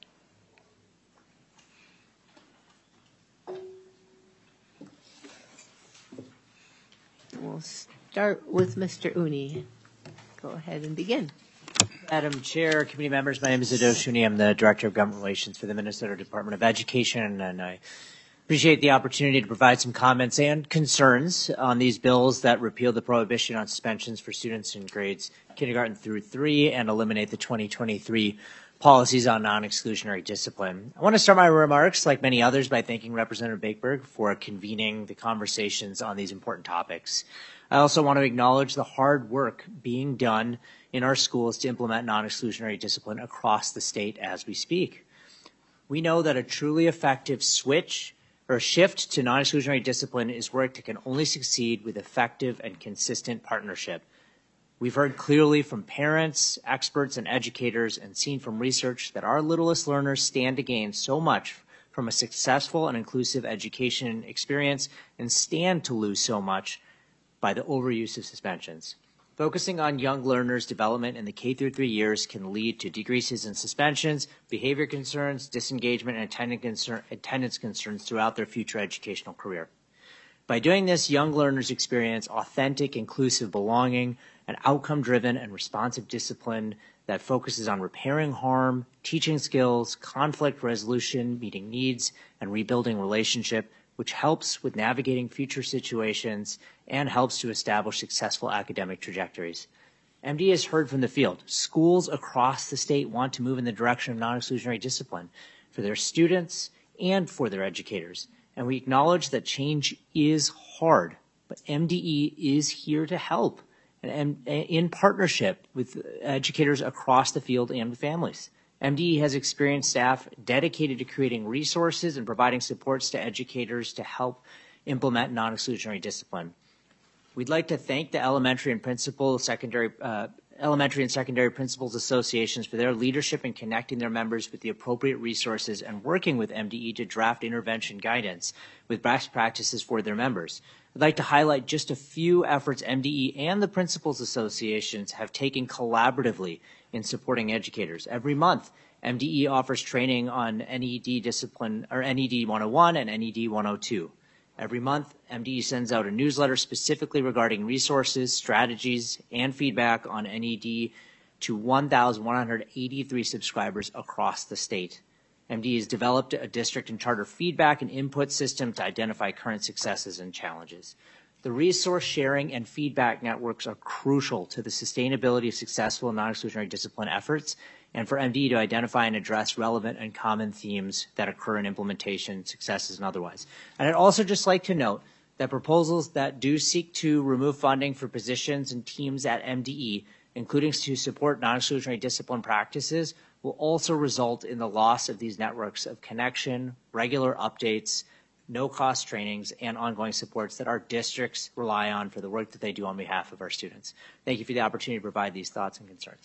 Speaker 1: We'll start with Mister Uni. Go ahead and begin.
Speaker 6: Madam Chair, committee members, my name is Adosh Uni. I'm the Director of Government Relations for the Minnesota Department of Education, and I appreciate the opportunity to provide some comments and concerns on these bills that repeal the prohibition on suspensions for students in grades kindergarten through three and eliminate the twenty twenty-three policies on non-exclusionary discipline. I want to start my remarks, like many others, by thanking Representative Bakeberg for convening the conversations on these important topics. I also want to acknowledge the hard work being done in our schools to implement non-exclusionary discipline across the state as we speak. We know that a truly effective switch or shift to non-exclusionary discipline is work that can only succeed with effective and consistent partnership. We've heard clearly from parents, experts, and educators, and seen from research that our littlest learners stand to gain so much from a successful and inclusive education experience and stand to lose so much by the overuse of suspensions. Focusing on young learners' development in the K through three years can lead to decreases in suspensions, behavior concerns, disengagement, and attendance, concern, attendance concerns throughout their future educational career. By doing this, young learners experience authentic, inclusive belonging, an outcome-driven and responsive discipline that focuses on repairing harm, teaching skills, conflict resolution, meeting needs, and rebuilding relationship, which helps with navigating future situations and helps to establish successful academic trajectories. M D E has heard from the field. Schools across the state want to move in the direction of non-exclusionary discipline for their students and for their educators. And we acknowledge that change is hard, but M D E is here to help and in partnership with educators across the field and with families. M D E has experienced staff dedicated to creating resources and providing supports to educators to help implement non-exclusionary discipline. We'd like to thank the elementary and principal secondary uh, elementary and secondary principals associations for their leadership in connecting their members with the appropriate resources and working with M D E to draft intervention guidance with best practices for their members. I'd like to highlight just a few efforts M D E and the principals associations have taken collaboratively in supporting educators. Every month, M D E offers training on N E D discipline, or N E D one oh one and N E D one oh two. Every month, M D E sends out a newsletter specifically regarding resources, strategies, and feedback on N E D to one thousand one hundred eighty-three subscribers across the state. M D E has developed a district and charter feedback and input system to identify current successes and challenges. The resource sharing and feedback networks are crucial to the sustainability of successful non-exclusionary discipline efforts and for M D E to identify and address relevant and common themes that occur in implementation, successes, and otherwise. And I'd also just like to note that proposals that do seek to remove funding for positions and teams at M D E, including to support non-exclusionary discipline practices, will also result in the loss of these networks of connection, regular updates, no-cost trainings, and ongoing supports that our districts rely on for the work that they do on behalf of our students. Thank you for the opportunity to provide these thoughts and concerns.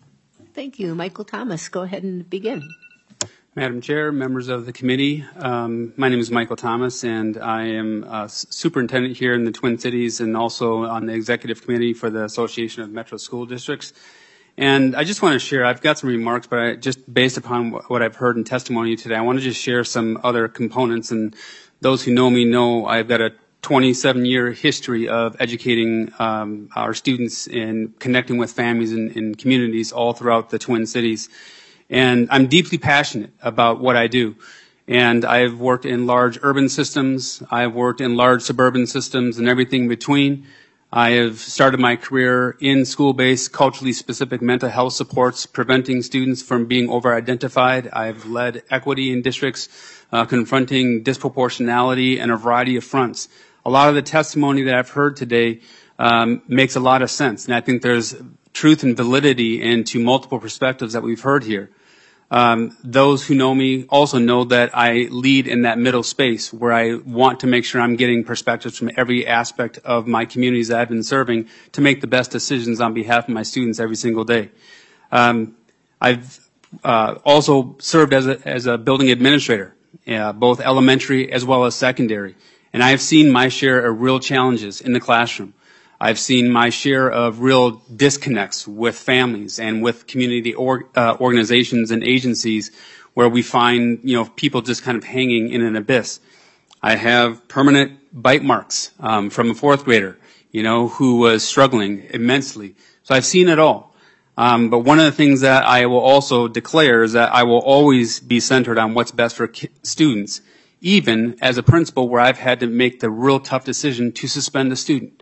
Speaker 1: Thank you. Michael Thomas, go ahead and begin.
Speaker 7: Madam Chair, members of the committee, um, my name is Michael Thomas, and I am a superintendent here in the Twin Cities and also on the executive committee for the Association of Metro School Districts. And I just want to share, I've got some remarks, but I, just based upon what I've heard in testimony today, I want to just share some other components. And those who know me know I've got a twenty-seven year history of educating um, our students and connecting with families and, and communities all throughout the Twin Cities. And I'm deeply passionate about what I do. And I've worked in large urban systems, I've worked in large suburban systems, and everything in between. I have started my career in school-based, culturally specific mental health supports, preventing students from being over-identified. I've led equity in districts, uh, confronting disproportionality and a variety of fronts. A lot of the testimony that I've heard today um, makes a lot of sense, and I think there's truth and validity into multiple perspectives that we've heard here. Um, those who know me also know that I lead in that middle space where I want to make sure I'm getting perspectives from every aspect of my communities that I've been serving to make the best decisions on behalf of my students every single day. Um, I've uh, also served as a, as a building administrator, uh, both elementary as well as secondary, and I have seen my share of real challenges in the classroom. I've seen my share of real disconnects with families and with community or, uh, organizations and agencies where we find, you know, people just kind of hanging in an abyss. I have permanent bite marks um, from a fourth grader, you know, who was struggling immensely. So I've seen it all. Um, but one of the things that I will also declare is that I will always be centered on what's best for ki- students, even as a principal where I've had to make the real tough decision to suspend a student.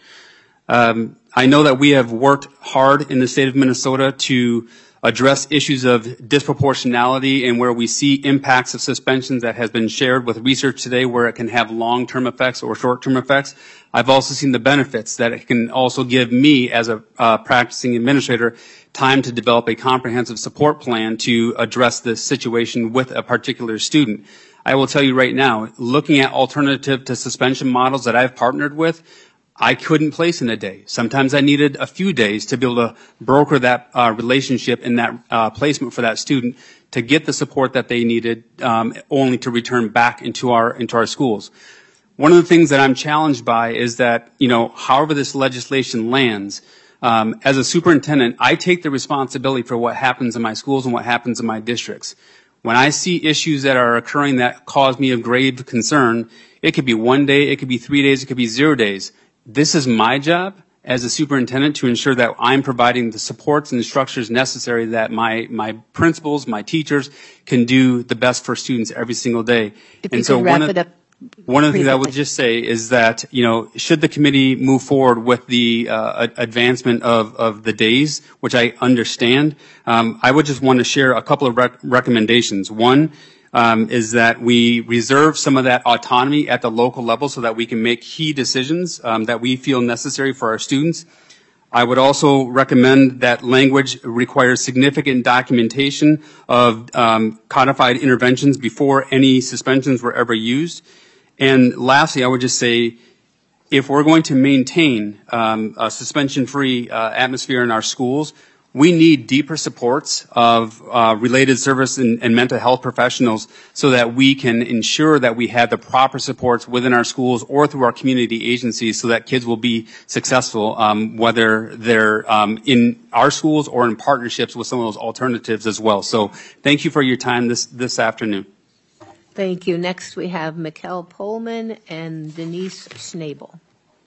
Speaker 7: Um, I know that we have worked hard in the state of Minnesota to address issues of disproportionality and where we see impacts of suspensions that has been shared with research today where it can have long-term effects or short-term effects. I've also seen the benefits that it can also give me as a uh, practicing administrator time to develop a comprehensive support plan to address this situation with a particular student. I will tell you right now, looking at alternative to suspension models that I've partnered with, I couldn't place in a day. Sometimes I needed a few days to be able to broker that uh, relationship and that uh, placement for that student to get the support that they needed, um, only to return back into our into our schools. One of the things that I'm challenged by is that, you know, however this legislation lands, um, as a superintendent, I take the responsibility for what happens in my schools and what happens in my districts. When I see issues that are occurring that cause me a grave concern, it could be one day, it could be three days, it could be zero days. This is my job as a superintendent to ensure that I'm providing the supports and the structures necessary that my, my principals, my teachers can do the best for students every single day.
Speaker 1: If
Speaker 7: and
Speaker 1: you
Speaker 7: so
Speaker 1: can wrap
Speaker 7: one of,
Speaker 1: it up
Speaker 7: one of the things I
Speaker 1: briefly.
Speaker 7: would just say is that, you know, should the committee move forward with the uh, ad- advancement of, of the days, which I understand, um, I would just want to share a couple of rec- recommendations. One, Um, is that we reserve some of that autonomy at the local level so that we can make key decisions um, that we feel necessary for our students. I would also recommend that language requires significant documentation of um, codified interventions before any suspensions were ever used. And lastly, I would just say, if we're going to maintain um, a suspension-free uh, atmosphere in our schools, we need deeper supports of uh, related service and, and mental health professionals so that we can ensure that we have the proper supports within our schools or through our community agencies so that kids will be successful, um, whether they're um, in our schools or in partnerships with some of those alternatives as well. So thank you for your time this, this afternoon.
Speaker 1: Thank you. Next, we have Mikkel Pullman and Denise Schnabel.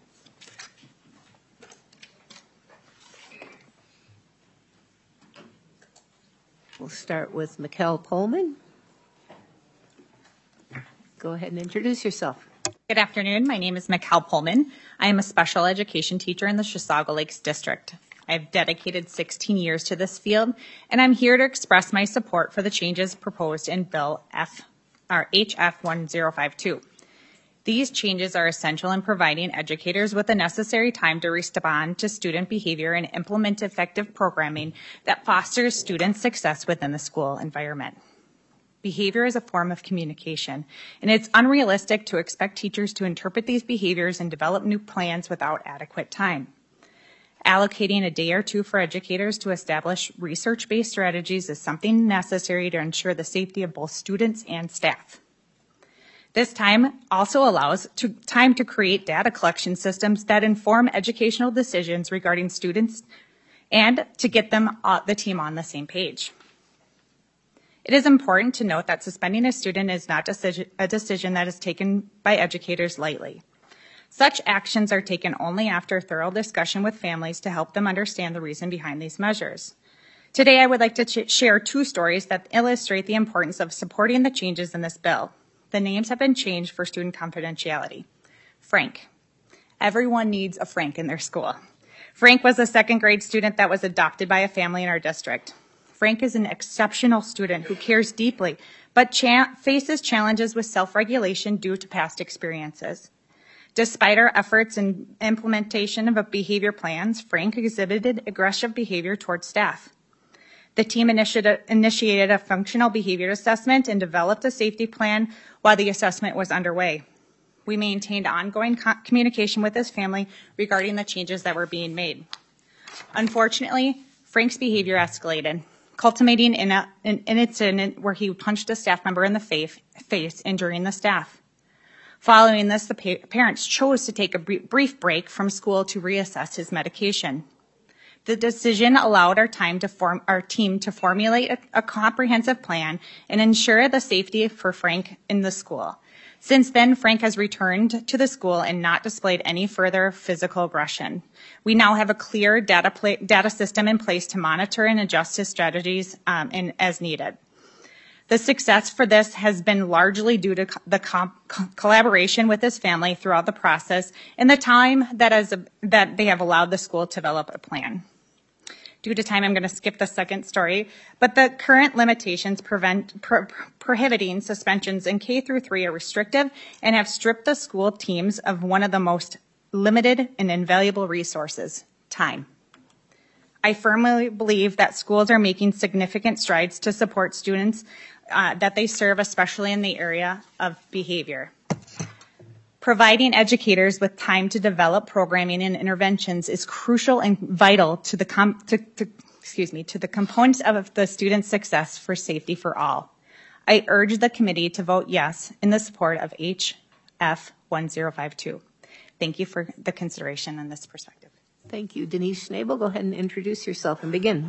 Speaker 1: We'll start with Mikkel Pullman. Go ahead and introduce yourself.
Speaker 8: Good afternoon. My name is Mikkel Pullman. I am a special education teacher in the Chisago Lakes District. I've dedicated sixteen years to this field, and I'm here to express my support for the changes proposed in Bill F, or H F one zero five two. These changes are essential in providing educators with the necessary time to respond to student behavior and implement effective programming that fosters student success within the school environment. Behavior is a form of communication, and it's unrealistic to expect teachers to interpret these behaviors and develop new plans without adequate time. Allocating a day or two for educators to establish research-based strategies is something necessary to ensure the safety of both students and staff. This time also allows to, time to create data collection systems that inform educational decisions regarding students and to get them uh, the team on the same page. It is important to note that suspending a student is not decision, a decision that is taken by educators lightly. Such actions are taken only after thorough discussion with families to help them understand the reason behind these measures. Today, I would like to ch- share two stories that illustrate the importance of supporting the changes in this bill. The names have been changed for student confidentiality. Frank. Everyone needs a Frank in their school. Frank was a second grade student that was adopted by a family in our district. Frank is an exceptional student who cares deeply, but cha- faces challenges with self-regulation due to past experiences. Despite our efforts in implementation of behavior plans, Frank exhibited aggressive behavior towards staff. The team initiated, initiated a functional behavior assessment and developed a safety plan while the assessment was underway. We maintained ongoing co- communication with his family regarding the changes that were being made. Unfortunately, Frank's behavior escalated, culminating in, a, in an incident where he punched a staff member in the face, face injuring the staff. Following this, the pa- parents chose to take a brief break from school to reassess his medication. The decision allowed our, time to form, our team to formulate a, a comprehensive plan and ensure the safety for Frank in the school. Since then, Frank has returned to the school and not displayed any further physical aggression. We now have a clear data, pla- data system in place to monitor and adjust his strategies um, in, as needed. The success for this has been largely due to co- the com- co- collaboration with his family throughout the process and the time that, as a, that they have allowed the school to develop a plan. Due to time, I'm going to skip the second story, but the current limitations prevent pro- prohibiting suspensions in K through three are restrictive and have stripped the school teams of one of the most limited and invaluable resources, time. I firmly believe that schools are making significant strides to support students uh, that they serve, especially in the area of behavior. Providing educators with time to develop programming and interventions is crucial and vital to the com- to, to, excuse me to the component of the student's success for safety for all. I urge the committee to vote yes in the support of H F one zero five two. Thank you for the consideration on this perspective.
Speaker 1: Thank you. Denise Schnabel, go ahead and introduce yourself and begin.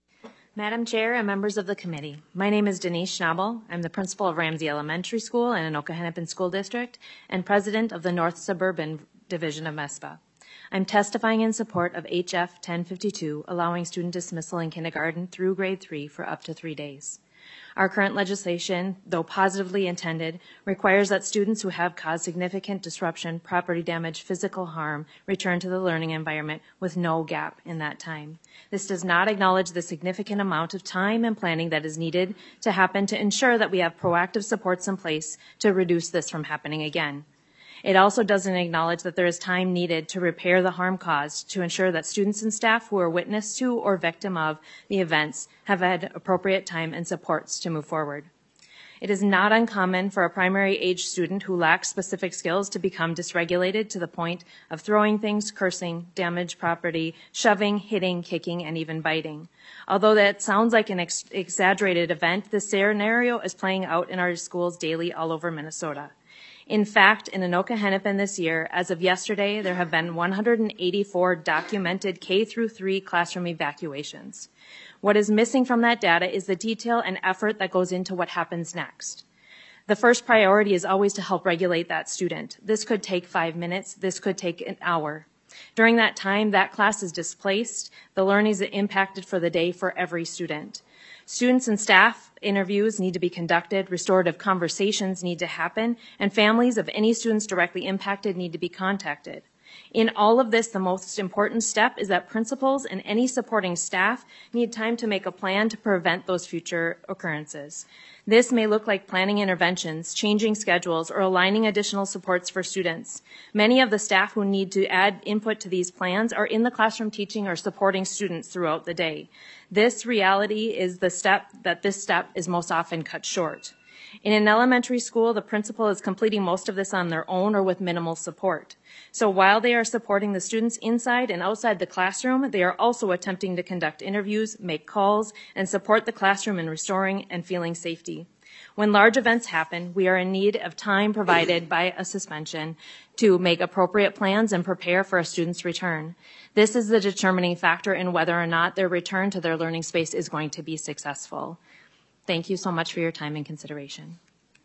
Speaker 9: Madam Chair and members of the committee, my name is Denise Schnabel. I'm the principal of Ramsey Elementary School in Anoka Hennepin School District and president of the North Suburban Division of MESPA. I'm testifying in support of H F ten fifty-two, allowing student dismissal in kindergarten through grade three for up to three days. Our current legislation, though positively intended, requires that students who have caused significant disruption, property damage, physical harm, return to the learning environment with no gap in that time. This does not acknowledge the significant amount of time and planning that is needed to happen to ensure that we have proactive supports in place to reduce this from happening again. It also doesn't acknowledge that there is time needed to repair the harm caused to ensure that students and staff who are witness to or victim of the events have had appropriate time and supports to move forward. It is not uncommon for a primary age student who lacks specific skills to become dysregulated to the point of throwing things, cursing, damage property, shoving, hitting, kicking, and even biting. Although that sounds like an ex- exaggerated event, this scenario is playing out in our schools daily all over Minnesota. In fact, in Anoka Hennepin this year, as of yesterday, there have been one hundred eighty-four documented K through three classroom evacuations. What is missing from that data is the detail and effort that goes into what happens next. The first priority is always to help regulate that student. This could take five minutes. This could take an hour. During that time, that class is displaced. The learning is impacted for the day for every student. Students and staff interviews need to be conducted, restorative conversations need to happen, and families of any students directly impacted need to be contacted. In all of this, the most important step is that principals and any supporting staff need time to make a plan to prevent those future occurrences. This may look like planning interventions, changing schedules, or aligning additional supports for students. Many of the staff who need to add input to these plans are in the classroom teaching or supporting students throughout the day. This reality is the step that this step is most often cut short. In an elementary school, the principal is completing most of this on their own or with minimal support. So while they are supporting the students inside and outside the classroom, they are also attempting to conduct interviews, make calls, and support the classroom in restoring and feeling safety. When large events happen, we are in need of time provided by a suspension to make appropriate plans and prepare for a student's return. This is the determining factor in whether or not their return to their learning space is going to be successful. Thank you so much for your time and consideration.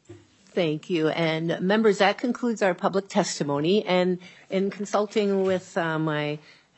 Speaker 1: Thank you. And members, that concludes our public testimony. And in consulting with uh, my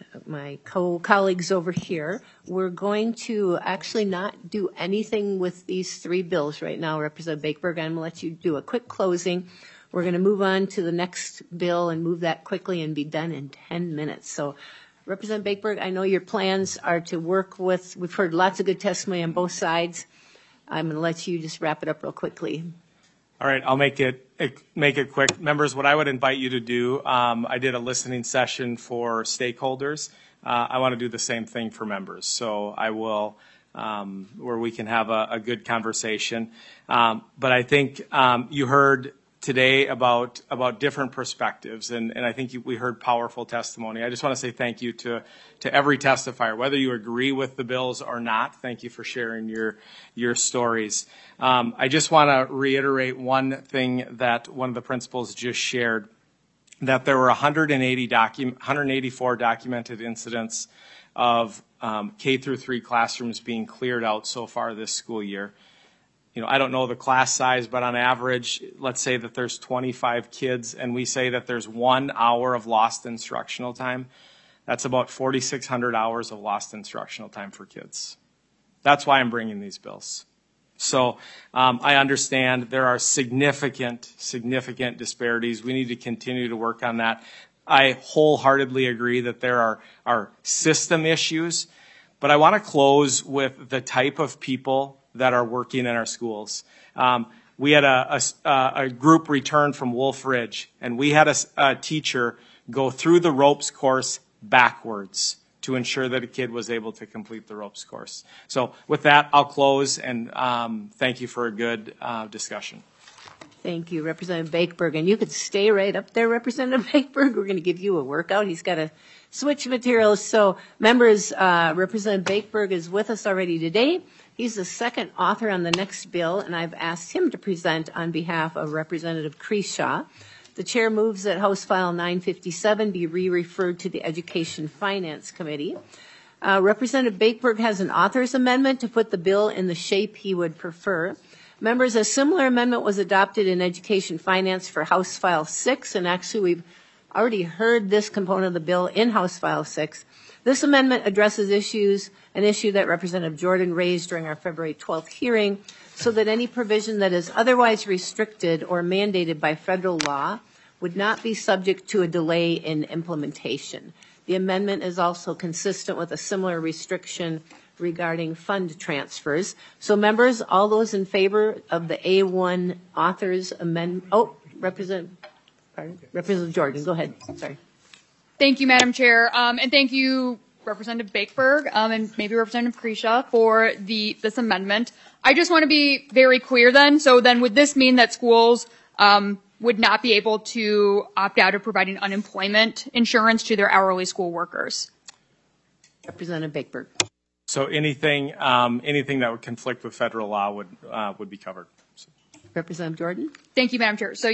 Speaker 1: my co-colleagues over here, we're going to actually not do anything with these three bills right now. Representative Bakeberg, I'm going to let you do a quick closing. We're going to move on to the next bill and move that quickly and be done in ten minutes. So, Representative Bakeberg, I know your plans are to work with, we've heard lots of good testimony on both sides. I'm going to let you just wrap it up real quickly.
Speaker 10: All right, I'll make it make it quick. Members, what I would invite you to do, um, I did a listening session for stakeholders. Uh, I want to do the same thing for members. So I will, um, where we can have a, a good conversation. Um, but I think um, you heard today about about different perspectives, and, and I think you, we heard powerful testimony. I just want to say thank you to to every testifier, whether you agree with the bills or not. Thank you for sharing your your stories. Um, I just want to reiterate one thing that one of the principals just shared, that there were one hundred eighty docu- one hundred eighty-four documented incidents of um, K through three classrooms being cleared out so far this school year. You know, I don't know the class size, but on average, let's say that there's twenty-five kids, and we say that there's one hour of lost instructional time. That's about forty-six hundred hours of lost instructional time for kids. That's why I'm bringing these bills. So um, I understand there are significant, significant disparities. We need to continue to work on that. I wholeheartedly agree that there are, are system issues, but I want to close with the type of people that are working in our schools. Um, we had a, a, a group return from Wolf Ridge, and we had a, a teacher go through the ropes course backwards to ensure that a kid was able to complete the ropes course. So with that, I'll close, and um, thank you for a good uh, discussion.
Speaker 1: Thank you, Representative Bakeberg. And you could stay right up there, Representative Bakeberg. We're going to give you a workout. He's got to switch materials. So members, uh, Representative Bakeberg is with us already today. He's the second author on the next bill, and I've asked him to present on behalf of Representative Kreshaw. The chair moves that House File nine fifty-seven be re-referred to the Education Finance Committee. Uh, Representative Bakeberg has an author's amendment to put the bill in the shape he would prefer. Members, a similar amendment was adopted in Education Finance for House File six, and actually we've already heard this component of the bill in House File six. This amendment addresses issues, an issue that Representative Jordan raised during our February twelfth hearing, so that any provision that is otherwise restricted or mandated by federal law would not be subject to a delay in implementation. The amendment is also consistent with a similar restriction regarding fund transfers. So members, all those in favor of the A one author's amendment, oh, Representative, pardon, Representative Jordan, go ahead, sorry.
Speaker 11: Thank you, Madam Chair, um, and thank you, Representative Bakeberg, um, and maybe Representative Kreshaw for the this amendment. I just want to be very clear then. So then would this mean that schools um, would not be able to opt out of providing unemployment insurance to their hourly school workers?
Speaker 1: Representative Bakeberg.
Speaker 10: So anything um, anything that would conflict with federal law would uh, would be covered. So.
Speaker 1: Representative Jordan.
Speaker 11: Thank you, Madam Chair. So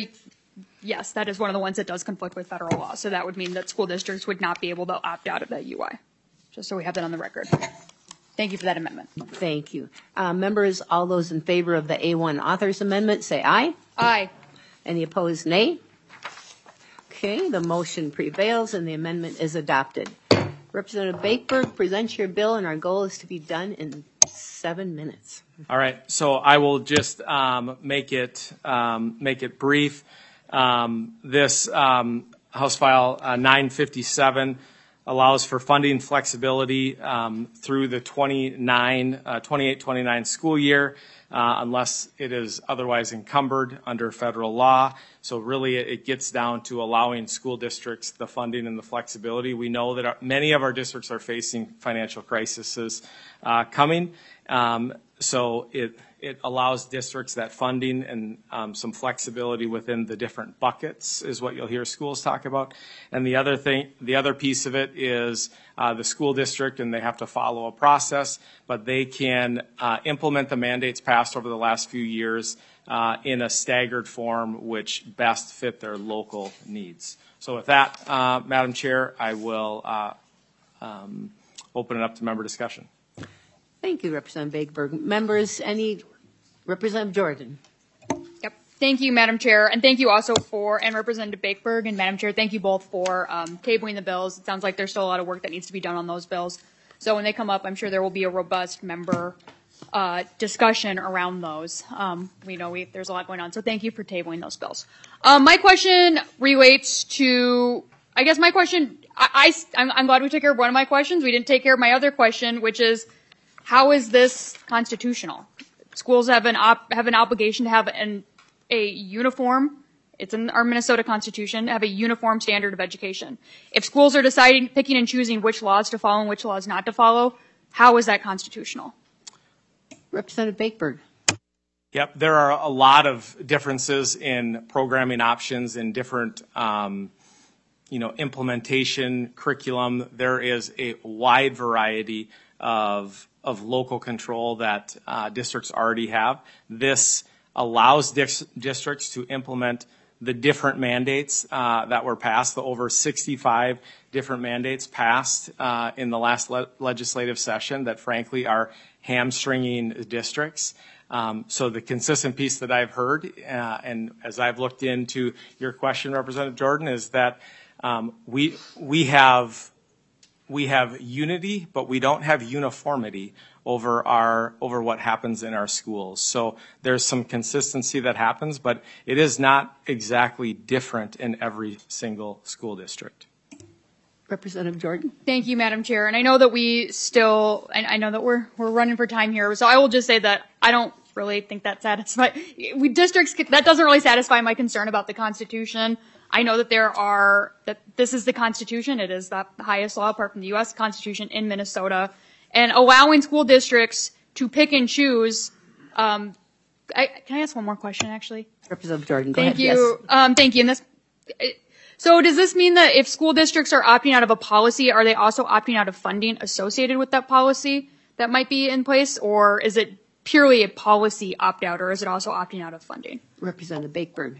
Speaker 11: yes, that is one of the ones that does conflict with federal law. So that would mean that school districts would not be able to opt out of that U I, just so we have that on the record. Thank you for that amendment.
Speaker 1: Thank you. Uh, members, all those in favor of the A one author's amendment, say aye.
Speaker 11: Aye.
Speaker 1: Any opposed, nay? Okay, the motion prevails and the amendment is adopted. Representative Bakeberg, present your bill, and our goal is to be done in seven minutes.
Speaker 10: All right, so I will just um, make it um, make it brief. Um, this um, House File uh, nine fifty-seven allows for funding flexibility um, through the twenty-nine, uh, twenty-eight twenty-nine school year, uh, unless it is otherwise encumbered under federal law. So really it, it gets down to allowing school districts the funding and the flexibility. We know that our, many of our districts are facing financial crises uh, coming. Um, so it, it allows districts that funding and um, some flexibility within the different buckets is what you'll hear schools talk about. And the other thing, the other piece of it is uh, the school district, and they have to follow a process, but they can uh, implement the mandates passed over the last few years uh, in a staggered form which best fit their local needs. So with that, uh, Madam Chair, I will uh, um, open it up to member discussion.
Speaker 1: Thank you, Representative Bakeberg. Members, any, Representative Jordan.
Speaker 11: Yep. Thank you, Madam Chair, and thank you also for, and Representative Bakeberg and Madam Chair, thank you both for um, tabling the bills. It sounds like there's still a lot of work that needs to be done on those bills. So when they come up, I'm sure there will be a robust member uh, discussion around those. Um, we know we, there's a lot going on, so thank you for tabling those bills. Um, my question relates to, I guess my question, I, I, I'm, I'm glad we took care of one of my questions. We didn't take care of my other question, which is, how is this constitutional? Schools have an op, have an obligation to have an a uniform, it's in our Minnesota Constitution, have a uniform standard of education. If schools are deciding, picking and choosing which laws to follow and which laws not to follow, how is that constitutional?
Speaker 1: Representative Bakeberg.
Speaker 10: Yep, there are a lot of differences in programming options and different, um, you know, implementation curriculum. There is a wide variety of of local control that uh, districts already have. This allows dis- districts to implement the different mandates uh, that were passed, the over sixty-five different mandates passed uh, in the last le- legislative session that frankly are hamstringing districts. Um, so the consistent piece that I've heard, uh, and as I've looked into your question, Representative Jordan, is that um, we we have we have unity, but we don't have uniformity over our over what happens in our schools. So there's some consistency that happens, but it is not exactly different in every single school district.
Speaker 1: Representative Jordan.
Speaker 11: Thank you, Madam Chair. And I know that we still, and I know that we're we're running for time here, so I will just say that I don't really think that satisfies we districts that doesn't really satisfy my concern about the Constitution. I know that there are that this is the Constitution. It is the highest law apart from the U S Constitution in Minnesota. And allowing school districts to pick and choose. Um, I, can I ask one more question, actually?
Speaker 1: Representative Jordan, go
Speaker 11: thank
Speaker 1: ahead.
Speaker 11: You.
Speaker 1: Yes.
Speaker 11: Um, thank you. And this, so does this mean that if school districts are opting out of a policy, are they also opting out of funding associated with that policy that might be in place? Or is it purely a policy opt-out, or is it also opting out of funding?
Speaker 1: Representative Bakeberg.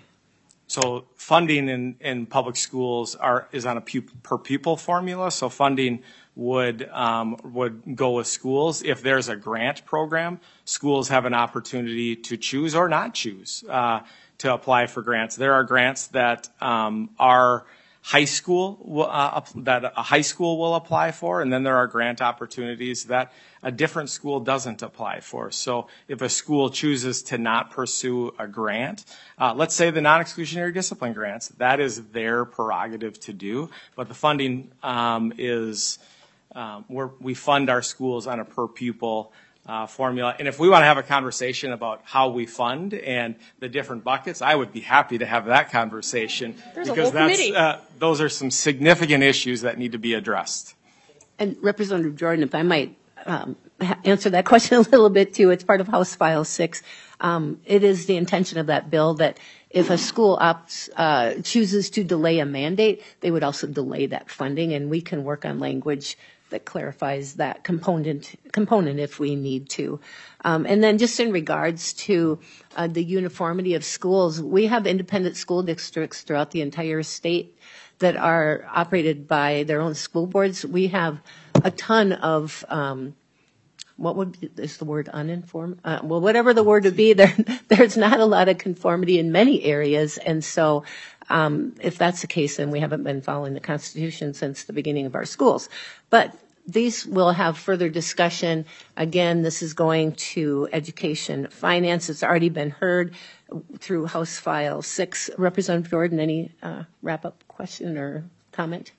Speaker 10: So funding in, in public schools are is on a pu- per pupil formula. So funding would um, would go with schools. If there's a grant program, schools have an opportunity to choose or not choose uh, to apply for grants. There are grants that um, are high school uh, that a high school will apply for, and then there are grant opportunities that a different school doesn't apply for. So if a school chooses to not pursue a grant, uh, let's say the non-exclusionary discipline grants, that is their prerogative to do, but the funding um, is um, we're, we fund our schools on a per pupil Uh, formula. And if we want to have a conversation about how we fund and the different buckets, I would be happy to have that conversation.
Speaker 11: There's
Speaker 10: because
Speaker 11: a whole
Speaker 10: that's,
Speaker 11: committee.
Speaker 10: uh, those are some significant issues that need to be addressed.
Speaker 1: And Representative Jordan, if I might um, ha- answer that question a little bit too, it's part of House File six. Um, it is the intention of that bill that if a school opts, uh, chooses to delay a mandate, they would also delay that funding, and we can work on language that clarifies that component component if we need to. Um, and then just in regards to uh, the uniformity of schools, we have independent school districts throughout the entire state that are operated by their own school boards. We have a ton of, um, what would be, is the word uninformed? Uh, well, whatever the word would be, there, there's not a lot of conformity in many areas. And so um, if that's the case, then we haven't been following the Constitution since the beginning of our schools. But these will have further discussion. Again, this is going to education finance. It's already been heard through House File six. Representative Jordan, any uh, wrap-up question or comment?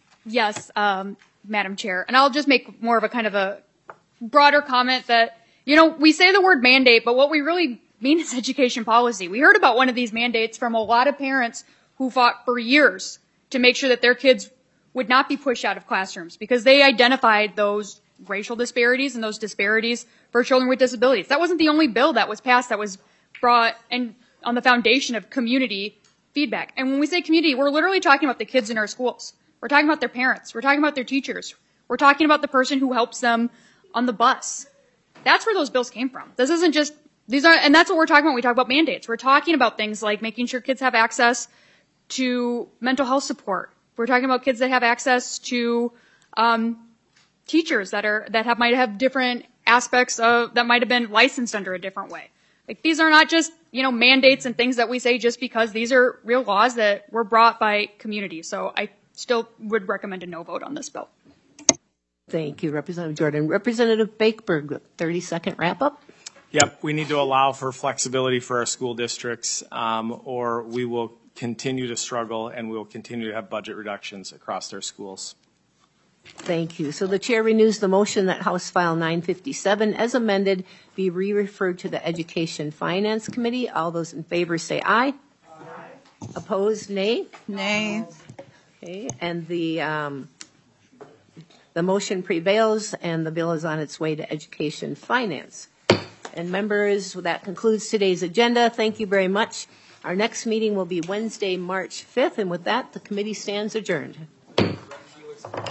Speaker 11: Yes, um, Madam Chair. And I'll just make more of a kind of a broader comment that, you know, we say the word mandate, but what we really mean is education policy. We heard about one of these mandates from a lot of parents who fought for years to make sure that their kids would not be pushed out of classrooms because they identified those racial disparities and those disparities for children with disabilities. That wasn't the only bill that was passed that was brought and on the foundation of community feedback. And when we say community, we're literally talking about the kids in our schools. We're talking about their parents. We're talking about their teachers. We're talking about the person who helps them on the bus. That's where those bills came from. This isn't just, these are, and that's what we're talking about when we talk about mandates. We're talking about things like making sure kids have access to mental health support. We're talking about kids that have access to um, teachers that are that have might have different aspects of that might have been licensed under a different way. Like these are not just you know, mandates and things that we say just because these are real laws that were brought by community. So I still would recommend a no vote on this bill.
Speaker 1: Thank you, Representative Jordan. Representative Bakeberg, thirty second wrap up.
Speaker 10: Yep, we need to allow for flexibility for our school districts, um, or we will continue to struggle and we will continue to have budget reductions across their schools.
Speaker 1: Thank you. So the chair renews the motion that House File nine fifty-seven, as amended, be re-referred to the Education Finance Committee. All those in favor say aye. Aye. Opposed, nay?
Speaker 12: Nay.
Speaker 1: Okay, and the um, the motion prevails, and the bill is on its way to Education Finance. And members, that concludes today's agenda. Thank you very much. Our next meeting will be Wednesday, March fifth, and with that, the committee stands adjourned.